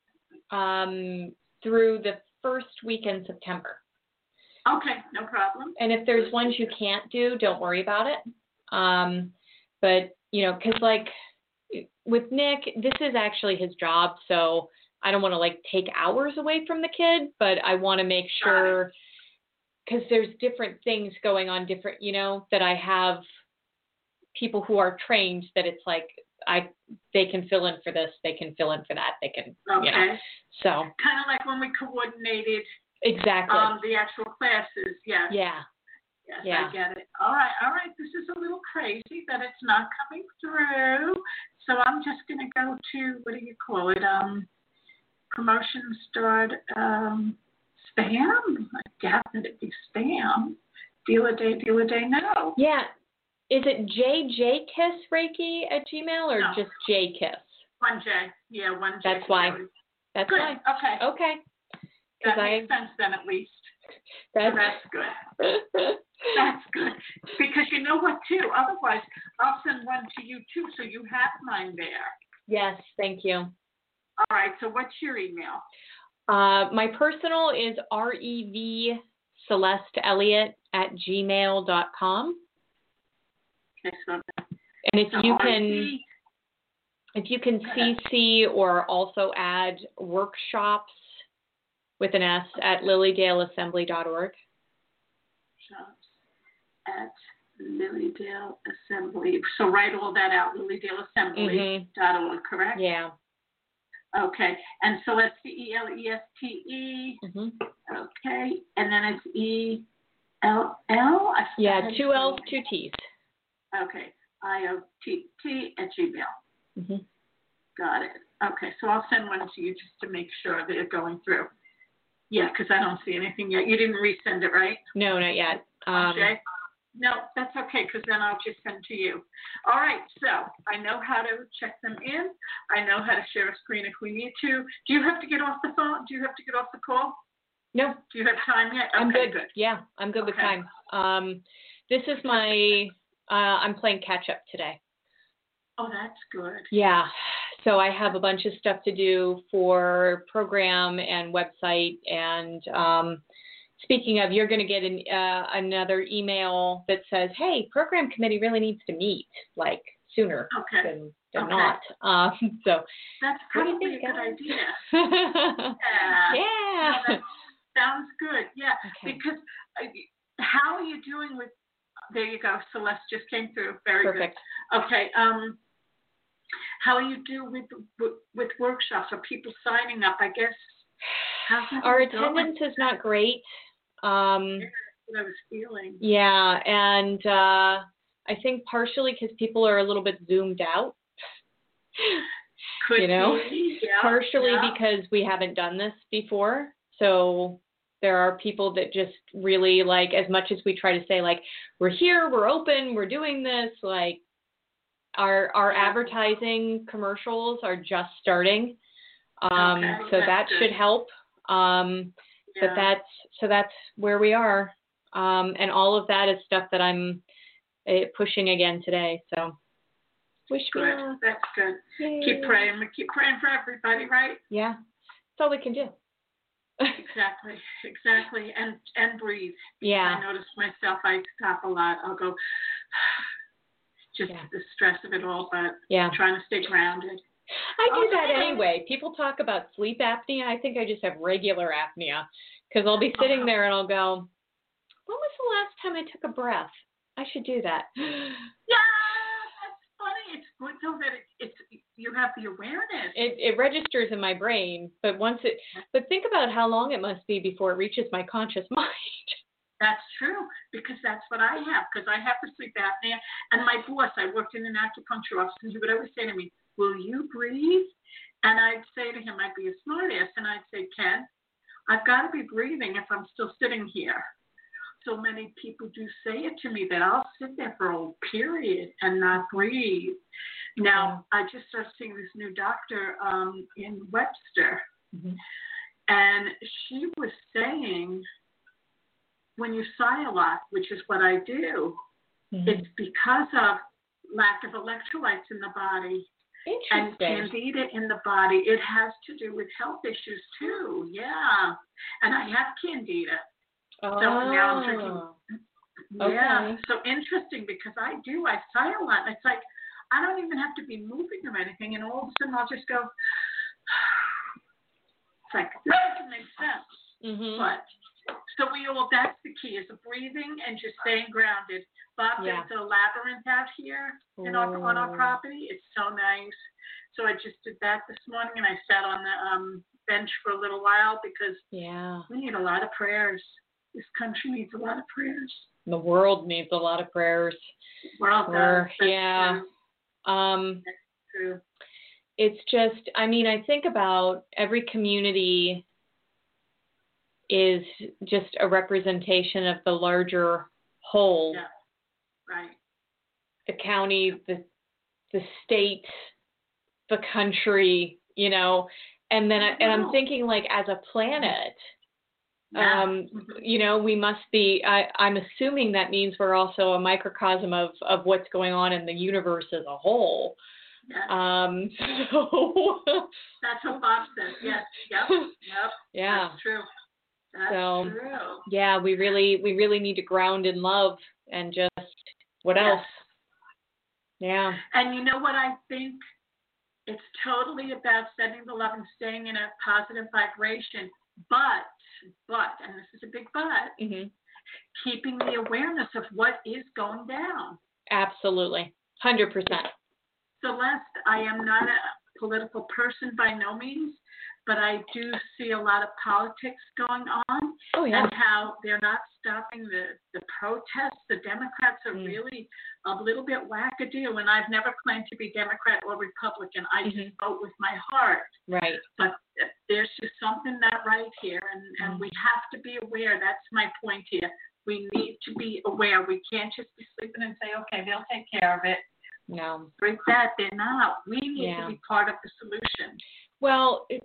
Um, through the first week in September. Okay, no problem. And if there's ones you can't do, don't worry about it. Um, but, you know, because, like, with Nick, this is actually his job, so I don't want to, like, take hours away from the kid, but I want to make sure, because there's different things going on, different, you know, that I have people who are trained that it's like, I they can fill in for this, they can fill in for that, they can, okay. you know, so. Kind of like when we coordinated Exactly. um, the actual classes, yes. Yeah. Yes, Yeah. I get it. All right, all right. This is a little crazy that it's not coming through. So I'm just going to go to, what do you call it, um, promotion start, um, spam? I doubt that it'd be spam. Deal a day, deal a day, no. Yeah. Is it J J Kiss Reiki at Gmail or No. just J Kiss? One J. Yeah, one J. That's why. That's Good. why. Okay. Okay. That I, makes sense then at least. That's, so that's good. That's good. Because you know what, too? Otherwise, I'll send one to you, too, so you have mine there. Yes, thank you. All right, so what's your email? Uh, my personal is R E V Celeste Elliott at gmail dot com. Okay, so, And if so you R E V can, if you can C C or also add workshops with an S at lilydale assembly dot org. Shops at Lilydale Assembly. So write all that out, lilydale assembly dot org, mm-hmm. correct? Yeah. Okay, and so let's see, E L E S T E. Mm-hmm. Okay, and then it's E L L? Yeah, two L's, two T's. Okay, I O T T at Gmail. Mm-hmm. Got it. Okay, so I'll send one to you just to make sure that it's going through. Yeah, because I don't see anything yet. You didn't resend it, right? No, not yet. Um, okay. No, that's okay, because then I'll just send to you. All right, so I know how to check them in. I know how to share a screen if we need to. Do you have to get off the phone? Do you have to get off the call? No. Do you have time yet? Okay, I'm good. good. Yeah, I'm good with okay. time. Um, this is my, uh, I'm playing catch up today. Oh, that's good. Yeah. So I have a bunch of stuff to do for program and website. And um, speaking of, you're going to get an, uh, another email that says, hey, program committee really needs to meet, like, sooner okay. than, than okay. not. Um, so that's probably a good idea. yeah. Yeah. No, that sounds good. Yeah. Okay. Because uh, how are you doing with, there you go, Celeste just came through. Very Perfect. good. Okay. Um, how are you do with, with with workshops? Are people signing up? I guess. Our attendance is not great. Um, yeah, that's what I was feeling. Yeah, and uh, I think partially because people are a little bit zoomed out. Could you know, be. Yeah, partially yeah. because we haven't done this before, so There are people that just really, like, as much as we try to say, like, we're here, we're open, we're doing this, like, our our advertising commercials are just starting. Um, okay, so that's that good. should help. Um, Yeah. but that's, so that's where we are. Um, and all of that is stuff that I'm uh, pushing again today. So wish me Good. luck. That's good. Yay. Keep praying. We keep praying for everybody, right? Yeah. That's all we can do. Exactly. Exactly. And and breathe. Yeah. I notice myself, I stop a lot. I'll go, just Yeah. the stress of it all, but Yeah. trying to stay grounded. I do that Okay. anyway. People talk about sleep apnea. I think I just have regular apnea because I'll be sitting Uh-huh. there and I'll go, when was the last time I took a breath? I should do that. Yeah, that's funny. It's good though that it, it's you have the awareness. It, it registers in my brain, but once it, but think about how long it must be before it reaches my conscious mind. That's true, because that's what I have, because I have the sleep apnea. And my boss, I worked in an acupuncture office, and he would always say to me, will you breathe? And I'd say to him, I'd be a smartass, and I'd say, Ken, I've got to be breathing if I'm still sitting here. So many people do say it to me that I'll sit there for a period and not breathe. Now, I just started seeing this new doctor um, in Webster, Mm-hmm. and she was saying, when you sigh a lot, which is what I do, Mm-hmm. it's because of lack of electrolytes in the body and Interesting. candida in the body. It has to do with health issues too. Yeah. And I have candida. Oh, So now I'm drinking. Yeah. okay. So interesting, because I do. I sigh a lot. It's like I don't even have to be moving or anything. And all of a sudden I'll just go, it's like, that doesn't make sense. Mm-hmm. But so we all, that's the key, is breathing and just staying grounded. Bob, Yeah. there's a labyrinth out here in our, on our Oh. property. It's so nice. So I just did that this morning, and I sat on the um, bench for a little while, because Yeah. we need a lot of prayers. This country needs a lot of prayers. The world needs a lot of prayers. We're all We're- done. That's yeah. True. Um, That's true. it's just, I mean, I think about every community is just a representation of the larger whole. Yeah. Right. The county, the the state, the country, you know, and then I, and I'm thinking, like, as a planet, Yeah. um, you know, we must be. I, I'm assuming that means we're also a microcosm of of what's going on in the universe as a whole. Yeah. Um, so That's what Bob said. Yes. Yep. Yep. yeah. That's true. That's So, true. yeah, we really we really need to ground in love and just what Yes. else? Yeah. And you know what I think? It's totally about sending the love and staying in a positive vibration. But, but, and this is a big but, Mhm. keeping the awareness of what is going down. Absolutely. one hundred percent. Celeste, I am not a political person by no means, but I do see a lot of politics going on, Oh yeah. and how they're not stopping the, the protests. The Democrats are Mm. really a little bit wackadoo, and I've never claimed to be Democrat or Republican. I Mhm. just vote with my heart. Right. But there's just something not right here, and, and Mm. we have to be aware. That's my point here. We need to be aware. We can't just be sleeping and say, okay, they'll take care of it. No. Break that. They're not. We need Yeah. to be part of the solution. Well, it,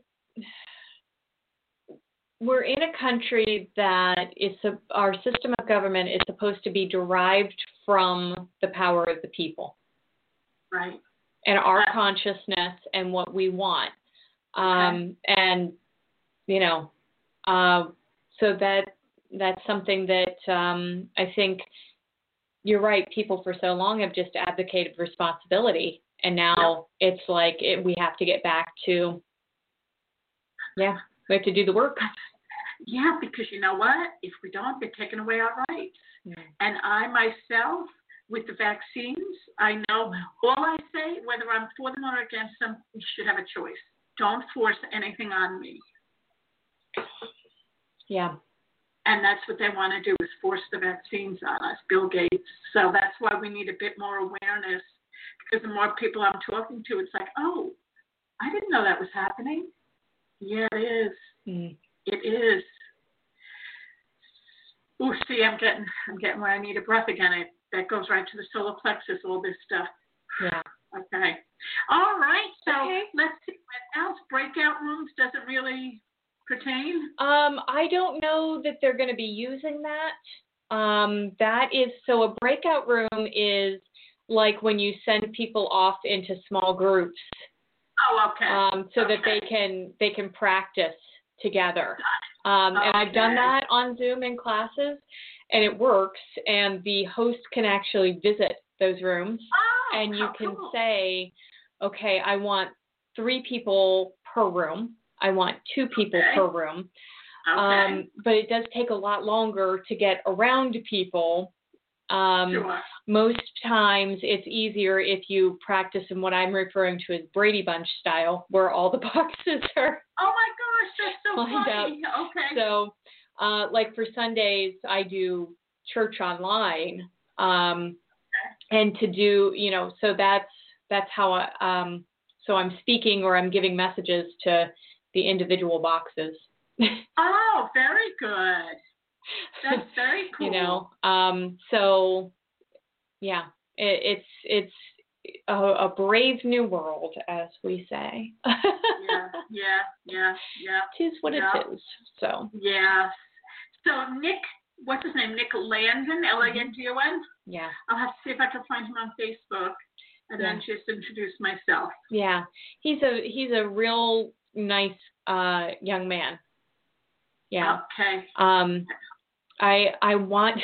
we're in a country that is a, our system of government is supposed to be derived from the power of the people Right. and our Right. consciousness and what we want. Um, and you know, uh, so that that's something that um, I think you're right. People for so long have just advocated responsibility, and now it's like it, we have to get back to, yeah, we have to do the work. Yeah, because you know what? If we don't, they're taking away our rights. Yeah. And I myself, with the vaccines, I know all I say, whether I'm for them or against them, we should have a choice. Don't force anything on me. Yeah. And that's what they want to do, is force the vaccines on us, Bill Gates. So that's why we need a bit more awareness, because the more people I'm talking to, it's like, oh, I didn't know that was happening. Yeah, it is. Mm. It is. Ooh, see, I'm getting, I'm getting where I need a breath again. It, that goes right to the solar plexus, all this stuff. Yeah. Okay. All right. So Okay. let's see what else. Breakout rooms doesn't really pertain. Um, I don't know that they're going to be using that. Um, that is, so a breakout room is like when you send people off into small groups. Oh, okay. Um, so okay. that they can they can practice together. Um, and I've done that on Zoom in classes, and it works. And the host can actually visit those rooms, oh, and you can cool. say, okay, I want three people per room. I want two people okay. per room. Okay. Um, but it does take a lot longer to get around people. Um, sure. Most times it's easier if you practice in what I'm referring to as Brady Bunch style, where all the boxes are. Oh my gosh, that's so lined funny. up. Okay. So, uh, like for Sundays, I do church online, um, okay. and to do, you know, so that's that's how I, um, so I'm speaking or I'm giving messages to the individual boxes. Oh, very good. That's very cool. You know, um, so yeah, it, it's it's a, a brave new world, as we say. yeah, yeah, yeah, yeah. Tis what yeah. it is. So. Yeah. So Nick, what's his name? Nick Landon, L A N D O N. Yeah. I'll have to see if I can find him on Facebook, and yeah. then just introduce myself. Yeah, he's a he's a real nice uh, young man. Yeah. Okay. Um, I I want.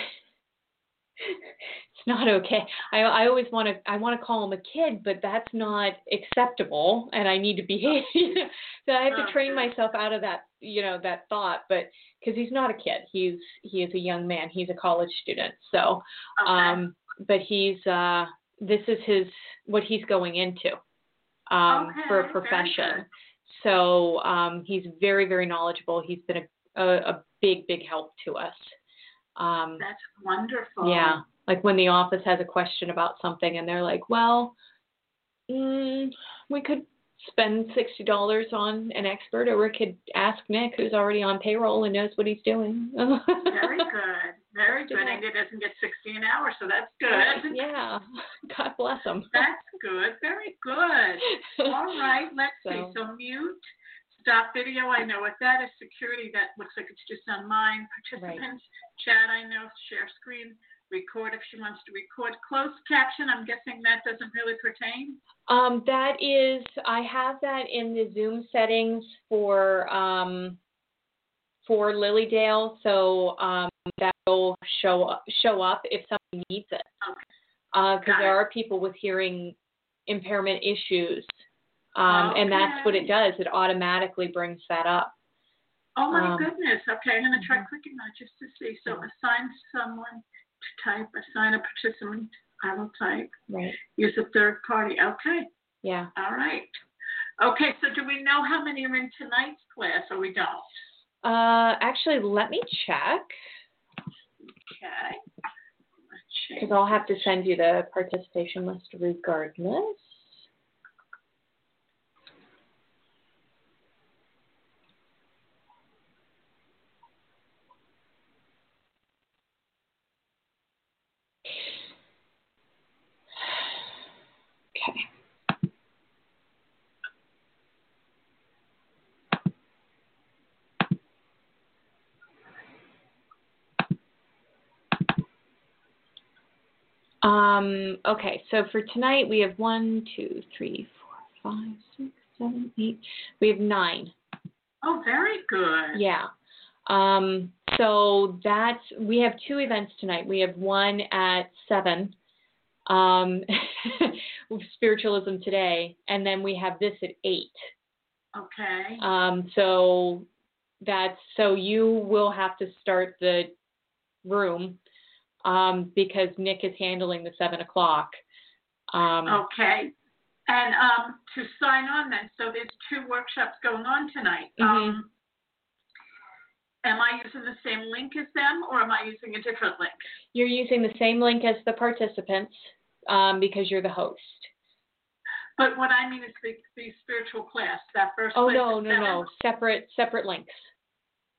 It's not okay. I I always want to I want to call him a kid, but that's not acceptable, and I need to behave. So I have to okay. train myself out of that, you know, that thought. But because he's not a kid, he's he is a young man. He's a college student. So, okay. um, but he's uh, this is his what he's going into, um, okay. for a profession. So um, he's very very knowledgeable. He's been a a, a big big help to us. Um, That's wonderful. Yeah, like when the office has a question about something and they're like, well, mm, we could spend sixty dollars on an expert, or we could ask Nick, who's already on payroll and knows what he's doing. Very good. Very good. Yeah. And he doesn't get sixty an hour, so that's good. Yeah. God bless him. That's good. Very good. All right. Let's so. see. So mute. Stop video, I know what that is. Security, that looks like it's just on mine. Participants, right. Chat, I know. Share screen. Record if she wants to record. Closed caption, I'm guessing that doesn't really pertain? Um, that is, I have that in the Zoom settings for um, for Lilydale, so um, that will show up, show up if somebody needs it. Okay. Because uh, there are people with hearing impairment issues. Um, okay. And that's what it does. It automatically brings that up. Oh, my um, goodness. Okay, I'm going to try mm-hmm. clicking that just to see. So assign someone to type, assign a participant, I will type. Right. Use a third party. Okay. Yeah. All right. Okay, so do we know how many are in tonight's class, or we don't? Uh, actually, let me check. Okay. Because I'll have to send you the participation list regardless. Okay. Um, okay, so for tonight we have one, two, three, four, five, six, seven, eight. We have nine. Oh, very good. Yeah. Um, so that's, we have two events tonight. We have one at seven, um, Spiritualism Today, and then we have this at eight. Okay. Um, so that's, so you will have to start the room, um, because Nick is handling the seven o'clock. Um, okay. And um, to sign on then, so there's two workshops going on tonight. Mm-hmm. Um, am I using the same link as them, or am I using a different link? You're using the same link as the participants, um, because you're the host. But what I mean is the, the spiritual class, that first Oh, class. no, no, seven. no. Separate, separate links.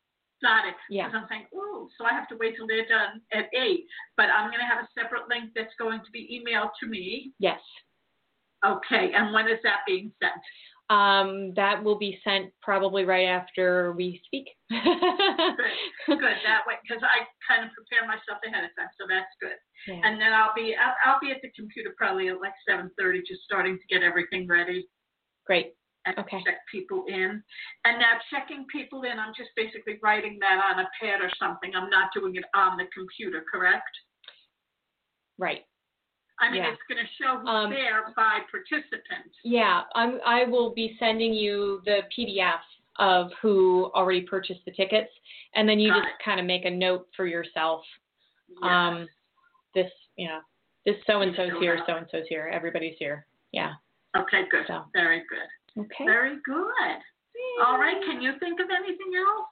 started. Yeah. Because I'm saying, ooh, so I have to wait till they're done at eight. But I'm going to have a separate link that's going to be emailed to me. Yes. Okay. And when is that being sent? Um, that will be sent probably right after we speak. Good, good. That way, because I kind of prepare myself ahead of time, so that's good. Yeah. And then I'll be I'll, I'll be at the computer probably at like seven thirty, just starting to get everything ready. Great. And Okay. check people in. And now checking people in, I'm just basically writing that on a pad or something. I'm not doing it on the computer, correct? Right. I mean, Yeah. it's going to show who's Um, there by participants. Yeah, I'm, I will be sending you the P D F of who already purchased the tickets, and then you Got just it. kind of make a note for yourself. Yes. Um, this, you know, this so-and-so's Fill here, out. so-and-so's here, everybody's here. Yeah. Okay, good. So. Very good. Okay. Very good. All right. Can you think of anything else?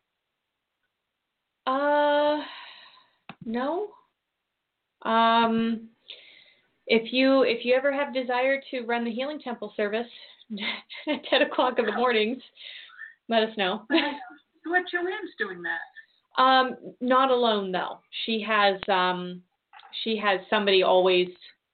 Uh, no. Um, if you if you ever have desire to run the Healing Temple service at ten o'clock in the mornings, let us know. What Joanne's doing that? Um, not alone though. She has um, she has somebody always,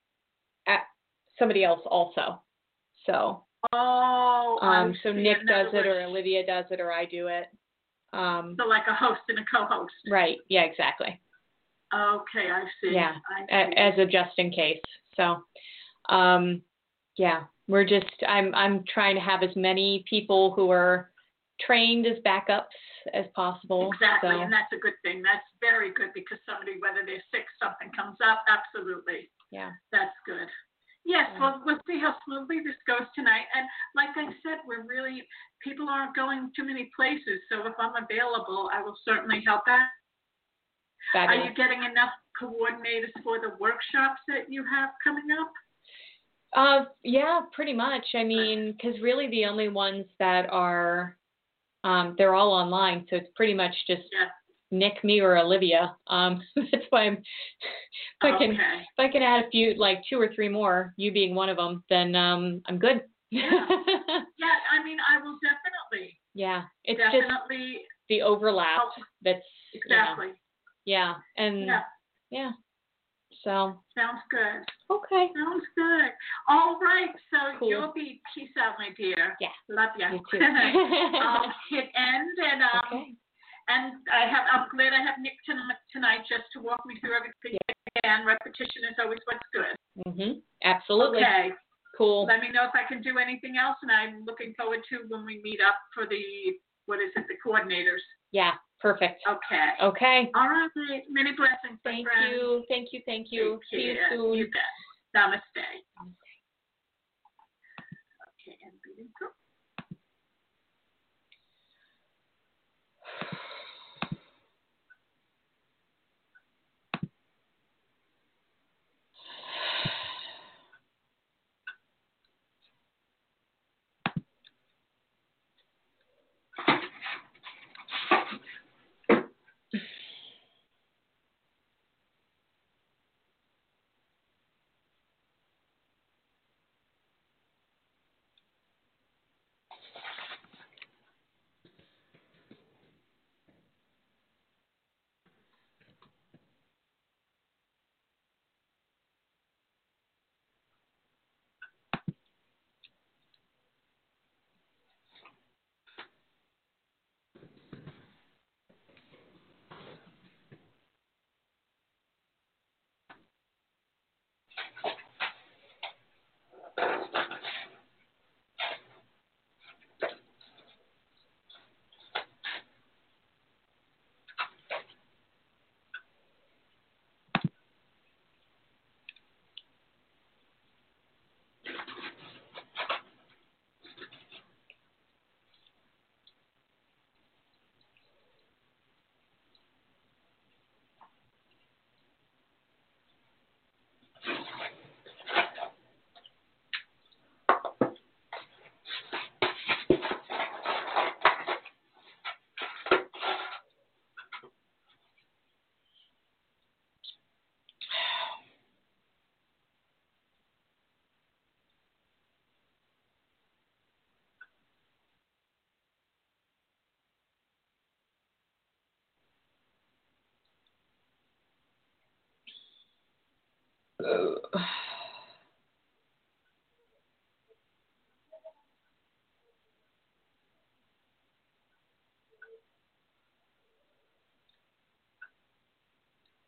at, somebody else also. So. Oh, Um, I so see. Nick In other does it, or words, Olivia does it, or I do it. Um, So like a host and a co-host. right. Yeah. Exactly. Okay, I see. Yeah. I A- see. as a just in case. So, um, yeah, we're just, I'm, I'm trying to have as many people who are trained as backups as possible. Exactly, So, and that's a good thing. That's very good because somebody, whether they're sick, something comes up, absolutely. yeah. That's good. Yes, Yeah. well, we'll see how smoothly this goes tonight. And like I said, we're really, people aren't going too many places. So if I'm available, I will certainly help out. Are Fabulous. you getting enough coordinators for the workshops that you have coming up? Uh, yeah, pretty much. I mean, because really the only ones that are, um, they're all online. So it's pretty much just Yeah. Nick, me, or Olivia. Um, that's why I'm, if I can, Okay. if I can add a few, like two or three more, you being one of them, then um, I'm good. Yeah. Yeah, I mean, I will definitely, Yeah, it's just definitely, the overlap Oh, that's, you know, exactly. yeah, and Yeah, yeah, so, sounds good. okay. Sounds good. All right, so Cool. you'll be, peace out, my dear. Yeah. Love you. You too. I'll hit end, and um, Okay. and I have, I'm glad I have Nick ton- tonight just to walk me through everything. And repetition is always what's good. Mhm. Absolutely. Okay. Cool. Let me know if I can do anything else, and I'm looking forward to when we meet up for the, what is it, the coordinators. Yeah. Perfect. Okay. Okay. All right. Many blessings, my Thank friend. you. Thank you. Thank you. Take See you care. soon. You bet. Namaste. Okay, and breathing through. uh,